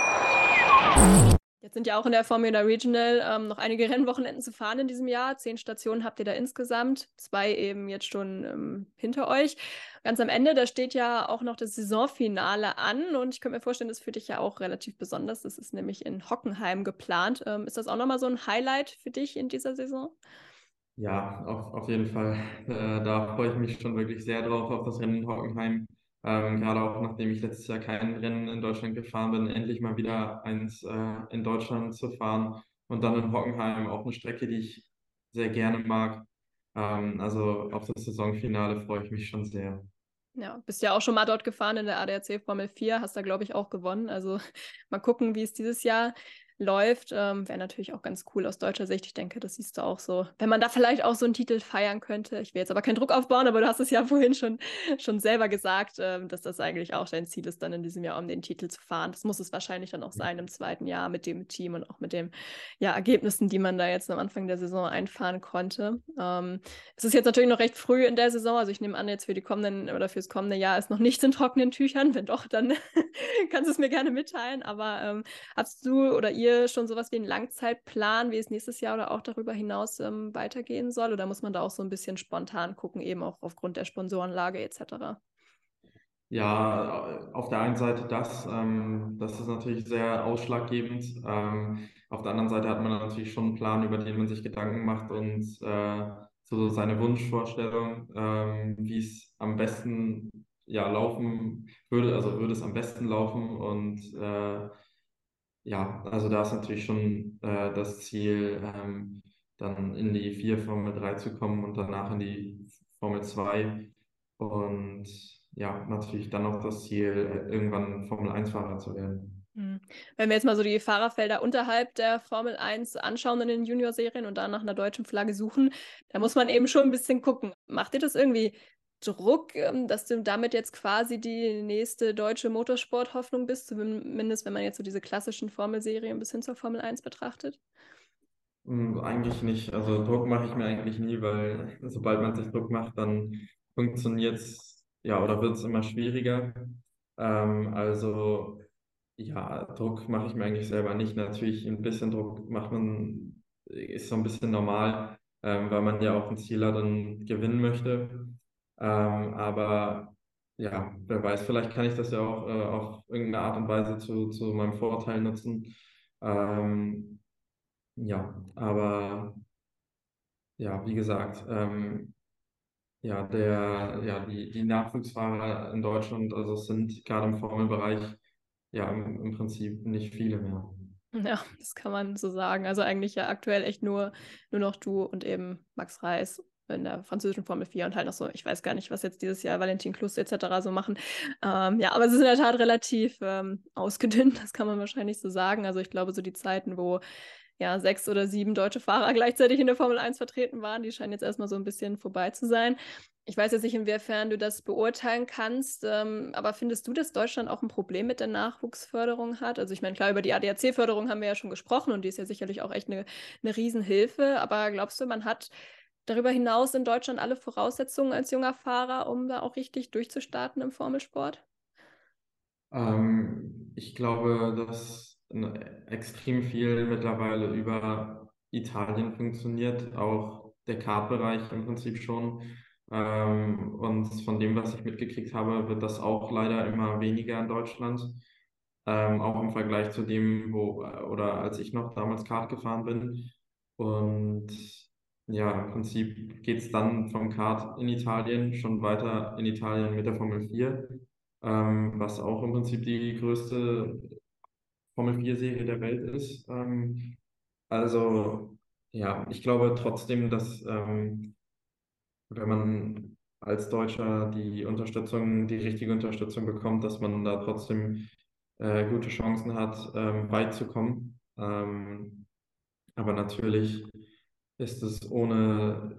Jetzt sind ja auch in der Formula Regional noch einige Rennwochenenden zu fahren in diesem Jahr. 10 Stationen habt ihr da insgesamt, 2 eben jetzt schon hinter euch. Ganz am Ende, da steht ja auch noch das Saisonfinale an und ich könnte mir vorstellen, das ist für dich ja auch relativ besonders. Das ist nämlich in Hockenheim geplant. Ist das auch nochmal so ein Highlight für dich in dieser Saison? Ja, auf jeden Fall. Da freue ich mich schon wirklich sehr drauf, auf das Rennen in Hockenheim. Gerade auch nachdem ich letztes Jahr kein Rennen in Deutschland gefahren bin, endlich mal wieder eins in Deutschland zu fahren. Und dann in Hockenheim auch eine Strecke, die ich sehr gerne mag. Also auf das Saisonfinale freue ich mich schon sehr. Ja, bist ja auch schon mal dort gefahren in der ADAC Formel 4, hast da, glaube ich, auch gewonnen. Also mal gucken, wie es dieses Jahr läuft. Wäre natürlich auch ganz cool aus deutscher Sicht. Ich denke, das siehst du auch so. Wenn man da vielleicht auch so einen Titel feiern könnte. Ich will jetzt aber keinen Druck aufbauen, aber du hast es ja vorhin schon selber gesagt, dass das eigentlich auch dein Ziel ist, dann in diesem Jahr um den Titel zu fahren. Das muss es wahrscheinlich dann auch sein im zweiten Jahr mit dem Team und auch mit den Ergebnissen, die man da jetzt am Anfang der Saison einfahren konnte. Es ist jetzt natürlich noch recht früh in der Saison. Also ich nehme an, jetzt für die kommenden oder fürs kommende Jahr ist noch nichts in trockenen Tüchern. Wenn doch, dann kannst du es mir gerne mitteilen. Aber hast du oder ihr schon sowas wie einen Langzeitplan, wie es nächstes Jahr oder auch darüber hinaus weitergehen soll? Oder muss man da auch so ein bisschen spontan gucken, eben auch aufgrund der Sponsorenlage etc.? Ja, auf der einen Seite das ist natürlich sehr ausschlaggebend. Auf der anderen Seite hat man natürlich schon einen Plan, über den man sich Gedanken macht und so seine Wunschvorstellung, wie es am besten ja laufen würde, also würde es am besten laufen und ja, also da ist natürlich schon das Ziel, dann in die 4 Formel 3 zu kommen und danach in die Formel 2 und ja, natürlich dann noch das Ziel, irgendwann Formel 1-Fahrer zu werden. Wenn wir jetzt mal so die Fahrerfelder unterhalb der Formel 1 anschauen in den Junior-Serien und dann nach einer deutschen Flagge suchen, da muss man eben schon ein bisschen gucken. Macht dir das irgendwie Druck, dass du damit jetzt quasi die nächste deutsche Motorsport-Hoffnung bist, zumindest wenn man jetzt so diese klassischen Formelserien bis hin zur Formel 1 betrachtet? Eigentlich nicht. Also Druck mache ich mir eigentlich nie, weil sobald man sich Druck macht, dann funktioniert es ja, oder wird es immer schwieriger. Also ja, Druck mache ich mir eigentlich selber nicht. Natürlich ein bisschen Druck macht man, ist so ein bisschen normal, weil man ja auch ein Ziel hat und gewinnen möchte. Aber ja, wer weiß, vielleicht kann ich das ja auch auf irgendeine Art und Weise zu meinem Vorteil nutzen. Ähm, ja, aber ja, wie gesagt, die Nachwuchsfahrer in Deutschland, also es sind gerade im Formelbereich ja im Prinzip nicht viele mehr. Ja, das kann man so sagen. Also eigentlich ja aktuell echt nur noch du und eben Max Reis in der französischen Formel 4 und halt noch so, ich weiß gar nicht, was jetzt dieses Jahr Valentin Klus etc. so machen. Ja, aber es ist in der Tat relativ ausgedünnt, das kann man wahrscheinlich so sagen. Also ich glaube, so die Zeiten, wo ja 6 oder 7 deutsche Fahrer gleichzeitig in der Formel 1 vertreten waren, die scheinen jetzt erstmal so ein bisschen vorbei zu sein. Ich weiß jetzt nicht, inwiefern du das beurteilen kannst, aber findest du, dass Deutschland auch ein Problem mit der Nachwuchsförderung hat? Also ich meine, klar, über die ADAC-Förderung haben wir ja schon gesprochen und die ist ja sicherlich auch echt eine Riesenhilfe, aber glaubst du, man hat darüber hinaus in Deutschland alle Voraussetzungen als junger Fahrer, um da auch richtig durchzustarten im Formelsport? Ich glaube, dass extrem viel mittlerweile über Italien funktioniert, auch der Kart-Bereich im Prinzip schon. Und von dem, was ich mitgekriegt habe, wird das auch leider immer weniger in Deutschland. Auch im Vergleich zu dem, oder als ich noch damals Kart gefahren bin. Und ja, im Prinzip geht es dann vom Kart in Italien schon weiter in Italien mit der Formel 4, was auch im Prinzip die größte Formel 4-Serie der Welt ist. Also ja, ich glaube trotzdem, dass wenn man als Deutscher die richtige Unterstützung bekommt, dass man da trotzdem gute Chancen hat, weit zu kommen. Aber natürlich ist es ohne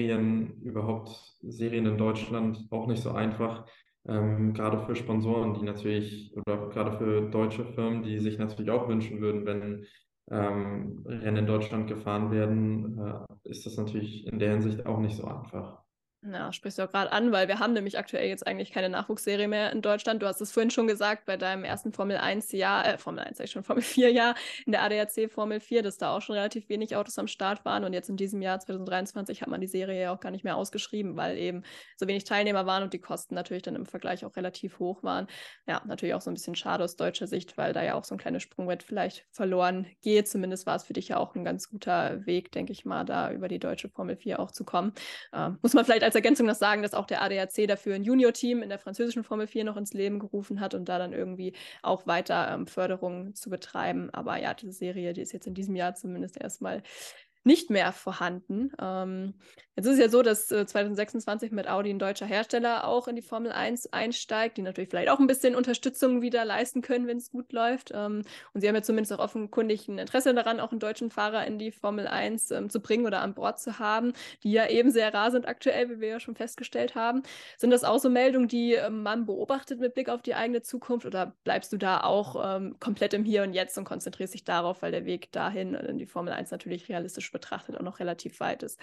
Serien in Deutschland auch nicht so einfach. Gerade für Sponsoren, die natürlich, oder gerade für deutsche Firmen, die sich natürlich auch wünschen würden, wenn Rennen in Deutschland gefahren werden, ist das natürlich in der Hinsicht auch nicht so einfach. Ja, sprichst du auch gerade an, weil wir haben nämlich aktuell jetzt eigentlich keine Nachwuchsserie mehr in Deutschland. Du hast es vorhin schon gesagt, bei deinem ersten Formel 1-Jahr, Formel 1 sag ich schon, Formel 4-Jahr in der ADAC Formel 4, dass da auch schon relativ wenig Autos am Start waren. Und jetzt in diesem Jahr 2023 hat man die Serie ja auch gar nicht mehr ausgeschrieben, weil eben so wenig Teilnehmer waren und die Kosten natürlich dann im Vergleich auch relativ hoch waren. Ja, natürlich auch so ein bisschen schade aus deutscher Sicht, weil da ja auch so ein kleines Sprungbrett vielleicht verloren geht. Zumindest war es für dich ja auch ein ganz guter Weg, denke ich mal, da über die deutsche Formel 4 auch zu kommen. Muss man vielleicht als Ergänzung noch sagen, dass auch der ADAC dafür ein Junior-Team in der französischen Formel 4 noch ins Leben gerufen hat und da dann irgendwie auch weiter Förderungen zu betreiben. Aber ja, diese Serie, die ist jetzt in diesem Jahr zumindest erstmal nicht mehr vorhanden. Jetzt ist es ja so, dass 2026 mit Audi ein deutscher Hersteller auch in die Formel 1 einsteigt, die natürlich vielleicht auch ein bisschen Unterstützung wieder leisten können, wenn es gut läuft. Und sie haben ja zumindest auch offenkundig ein Interesse daran, auch einen deutschen Fahrer in die Formel 1 zu bringen oder an Bord zu haben, die ja eben sehr rar sind aktuell, wie wir ja schon festgestellt haben. Sind das auch so Meldungen, die man beobachtet mit Blick auf die eigene Zukunft oder bleibst du da auch komplett im Hier und Jetzt und konzentrierst dich darauf, weil der Weg dahin in die Formel 1 natürlich realistisch betrachtet auch noch relativ weit ist?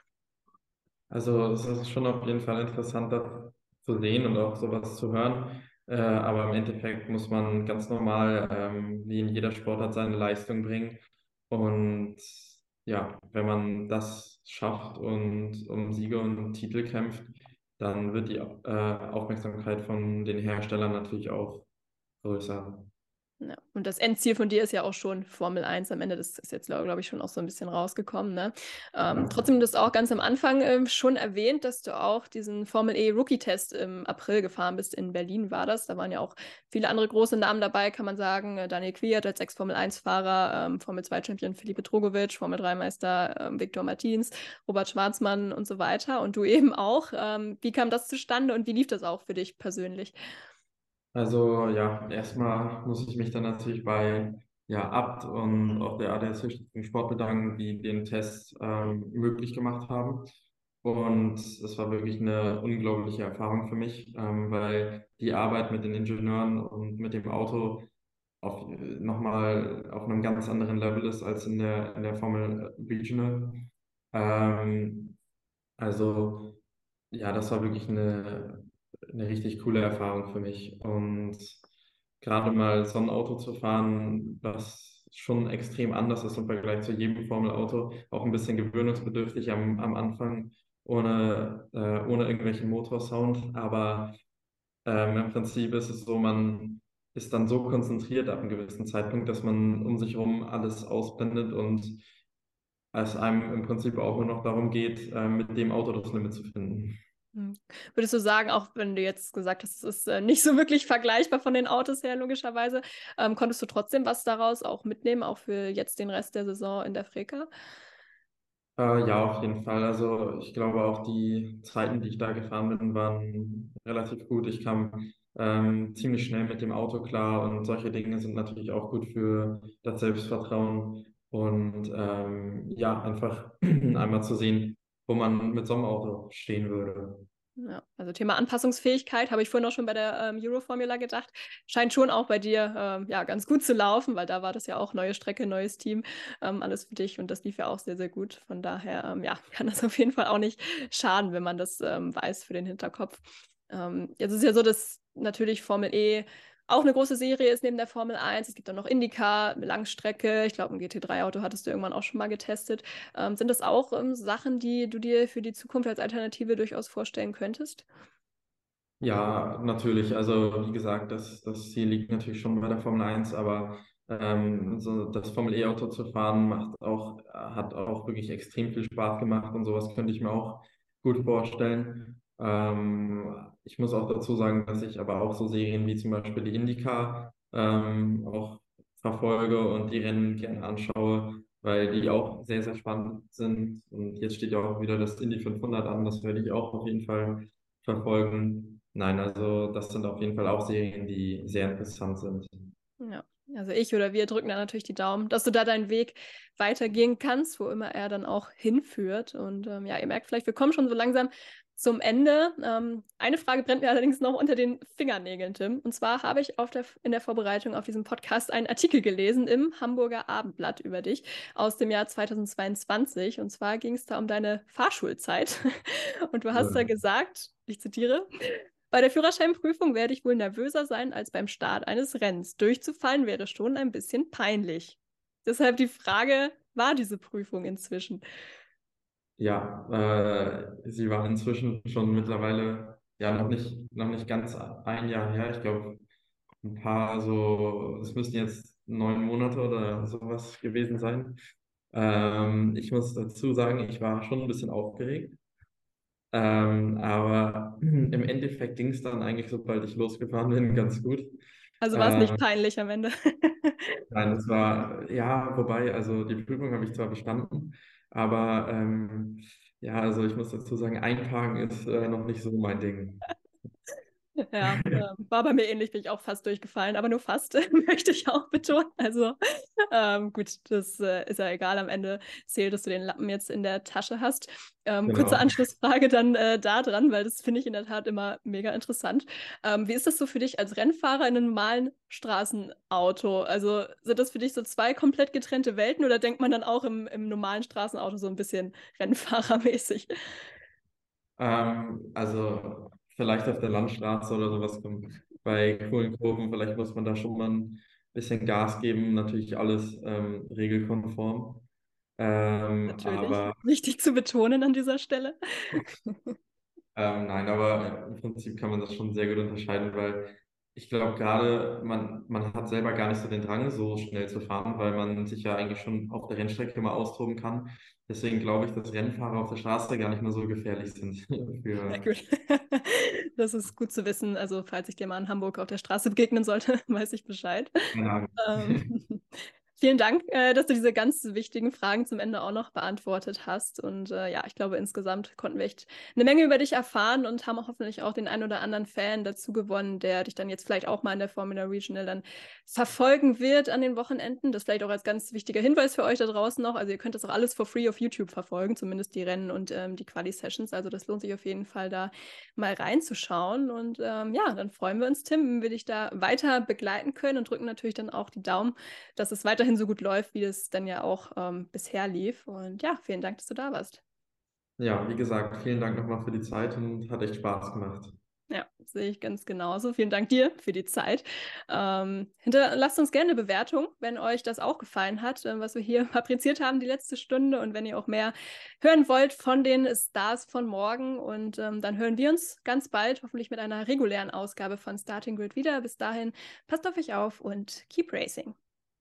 Also es ist schon auf jeden Fall interessant, das zu sehen und auch sowas zu hören. Aber im Endeffekt muss man ganz normal, wie in jeder Sportart, seine Leistung bringen. Und ja, wenn man das schafft und um Siege und Titel kämpft, dann wird die Aufmerksamkeit von den Herstellern natürlich auch größer. Ja. Und das Endziel von dir ist ja auch schon Formel 1 am Ende. Das ist jetzt, glaube ich, schon auch so ein bisschen rausgekommen. Ne? Trotzdem, du hast auch ganz am Anfang schon erwähnt, dass du auch diesen Formel E Rookie-Test im April gefahren bist. In Berlin war das. Da waren ja auch viele andere große Namen dabei, kann man sagen. Daniel Kwiat als Ex-Formel 1-Fahrer, Formel 2-Champion Felipe Drugovich, Formel 3-Meister Victor Martins, Robert Schwarzmann und so weiter. Und du eben auch. Wie kam das zustande und wie lief das auch für dich persönlich? Also ja, erstmal muss ich mich dann natürlich bei Abt und auch der ADAC Sport bedanken, die den Test möglich gemacht haben. Und es war wirklich eine unglaubliche Erfahrung für mich, weil die Arbeit mit den Ingenieuren und mit dem Auto nochmal auf einem ganz anderen Level ist als in der Formel Regional. Ähm, also ja, das war wirklich eine eine richtig coole Erfahrung für mich. Und gerade mal so ein Auto zu fahren, das schon extrem anders ist im Vergleich zu jedem Formel-Auto, auch ein bisschen gewöhnungsbedürftig am Anfang, ohne irgendwelchen Motorsound. Aber im Prinzip ist es so, man ist dann so konzentriert ab einem gewissen Zeitpunkt, dass man um sich herum alles ausblendet und es einem im Prinzip auch nur noch darum geht, mit dem Auto das Limit zu finden. Würdest du sagen, auch wenn du jetzt gesagt hast, es ist nicht so wirklich vergleichbar von den Autos her, logischerweise, konntest du trotzdem was daraus auch mitnehmen, auch für jetzt den Rest der Saison in der FreKa? Ja, auf jeden Fall. Also ich glaube auch die Zeiten, die ich da gefahren bin, waren relativ gut. Ich kam ziemlich schnell mit dem Auto klar und solche Dinge sind natürlich auch gut für das Selbstvertrauen und ja, einfach einmal zu sehen, wo man mit so einem Auto stehen würde. Ja, also Thema Anpassungsfähigkeit habe ich vorhin auch schon bei der Euro-Formula gedacht. Scheint schon auch bei dir ja, ganz gut zu laufen, weil da war das ja auch neue Strecke, neues Team, alles für dich und das lief ja auch sehr, sehr gut. Von daher ja, kann das auf jeden Fall auch nicht schaden, wenn man das weiß für den Hinterkopf. Jetzt ist es ja so, dass natürlich Formel E auch eine große Serie ist neben der Formel 1. Es gibt dann noch IndyCar, eine Langstrecke. Ich glaube, ein GT3-Auto hattest du irgendwann auch schon mal getestet. Sind das auch Sachen, die du dir für die Zukunft als Alternative durchaus vorstellen könntest? Ja, natürlich. Also wie gesagt, das Ziel liegt natürlich schon bei der Formel 1, aber so das Formel E-Auto zu fahren hat auch wirklich extrem viel Spaß gemacht und sowas könnte ich mir auch gut vorstellen. Ich muss auch dazu sagen, dass ich aber auch so Serien wie zum Beispiel die IndyCar auch verfolge und die Rennen gerne anschaue, weil die auch sehr, sehr spannend sind. Und jetzt steht ja auch wieder das Indy 500 an, das werde ich auch auf jeden Fall verfolgen. Nein, also das sind auf jeden Fall auch Serien, die sehr interessant sind. Ja, also ich oder wir drücken da natürlich die Daumen, dass du da deinen Weg weitergehen kannst, wo immer er dann auch hinführt. Und ja, ihr merkt vielleicht, wir kommen schon so langsam zum Ende. Eine Frage brennt mir allerdings noch unter den Fingernägeln, Tim. Und zwar habe ich in der Vorbereitung auf diesen Podcast einen Artikel gelesen im Hamburger Abendblatt über dich aus dem Jahr 2022. Und zwar ging es da um deine Fahrschulzeit. Und du hast da gesagt, ich zitiere, bei der Führerscheinprüfung werde ich wohl nervöser sein als beim Start eines Rennens. Durchzufallen wäre schon ein bisschen peinlich. Deshalb die Frage, war diese Prüfung inzwischen? Ja, sie war inzwischen schon mittlerweile, ja, noch nicht ganz ein Jahr her. Ich glaube, es müssten jetzt 9 Monate oder sowas gewesen sein. Ich muss dazu sagen, ich war schon ein bisschen aufgeregt. Aber im Endeffekt ging es dann eigentlich, sobald ich losgefahren bin, ganz gut. Also war es nicht Ähm, peinlich am Ende? nein, es war, ja, wobei, also die Prüfung habe ich zwar bestanden, aber ja, also ich muss dazu sagen, Einparken ist noch nicht so mein Ding. Ja, war bei mir ähnlich, bin ich auch fast durchgefallen, aber nur fast, möchte ich auch betonen. Also gut, das ist ja egal. Am Ende zählt, dass du den Lappen jetzt in der Tasche hast. Kurze Genau. Anschlussfrage dann da dran, weil das finde ich in der Tat immer mega interessant. Wie ist das so für dich als Rennfahrer in einem normalen Straßenauto? Also sind das für dich so zwei komplett getrennte Welten oder denkt man dann auch im normalen Straßenauto so ein bisschen Rennfahrermäßig? Also vielleicht auf der Landstraße oder sowas kommt. Bei coolen Kurven, vielleicht muss man da schon mal ein bisschen Gas geben, natürlich alles regelkonform. Natürlich. Aber Wichtig zu betonen an dieser Stelle. nein, aber im Prinzip kann man das schon sehr gut unterscheiden, weil ich glaube gerade, man hat selber gar nicht so den Drang, so schnell zu fahren, weil man sich ja eigentlich schon auf der Rennstrecke mal austoben kann. Deswegen glaube ich, dass Rennfahrer auf der Straße gar nicht mehr so gefährlich sind Ja, für, gut. Das ist gut zu wissen. Also, falls ich dir mal in Hamburg auf der Straße begegnen sollte, weiß ich Bescheid. keine Ahnung. Ähm, Vielen Dank, dass du diese ganz wichtigen Fragen zum Ende auch noch beantwortet hast. Und ja, ich glaube, insgesamt konnten wir echt eine Menge über dich erfahren und haben hoffentlich auch den einen oder anderen Fan dazu gewonnen, der dich dann jetzt vielleicht auch mal in der Formula Regional dann verfolgen wird an den Wochenenden. Das vielleicht auch als ganz wichtiger Hinweis für euch da draußen noch. Also ihr könnt das auch alles for free auf YouTube verfolgen, zumindest die Rennen und die Quali-Sessions. Also das lohnt sich auf jeden Fall da mal reinzuschauen. Und ja, dann freuen wir uns, Tim, wenn wir dich da weiter begleiten können und drücken natürlich dann auch die Daumen, dass es weiterhin so gut läuft, wie es dann ja auch bisher lief. Und ja, vielen Dank, dass du da warst. Ja, wie gesagt, vielen Dank nochmal für die Zeit und hat echt Spaß gemacht. Ja, sehe ich ganz genauso. Vielen Dank dir für die Zeit. Hinterlasst uns gerne eine Bewertung, wenn euch das auch gefallen hat, was wir hier fabriziert haben die letzte Stunde und wenn ihr auch mehr hören wollt von den Stars von morgen. Und dann hören wir uns ganz bald, hoffentlich mit einer regulären Ausgabe von Starting Grid wieder. Bis dahin, passt auf euch auf und keep racing.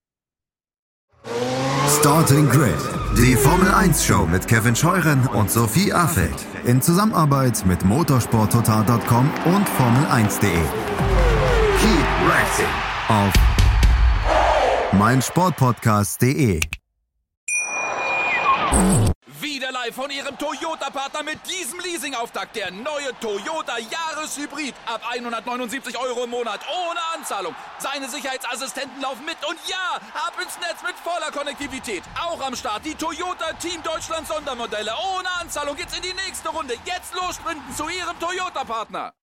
Starting Grid, die Formel 1 Show mit Kevin Scheuren und Sophie Affelt in Zusammenarbeit mit motorsporttotal.com und Formel1.de. Keep racing auf meinsportpodcast.de. Wieder live von Ihrem Toyota-Partner mit diesem Leasing-Auftakt. Der neue Toyota Jahreshybrid. Ab 179 € im Monat. Ohne Anzahlung. Seine Sicherheitsassistenten laufen mit. Und ja, ab ins Netz mit voller Konnektivität. Auch am Start die Toyota Team Deutschland Sondermodelle. Ohne Anzahlung geht's in die nächste Runde. Jetzt los sprinten zu Ihrem Toyota-Partner.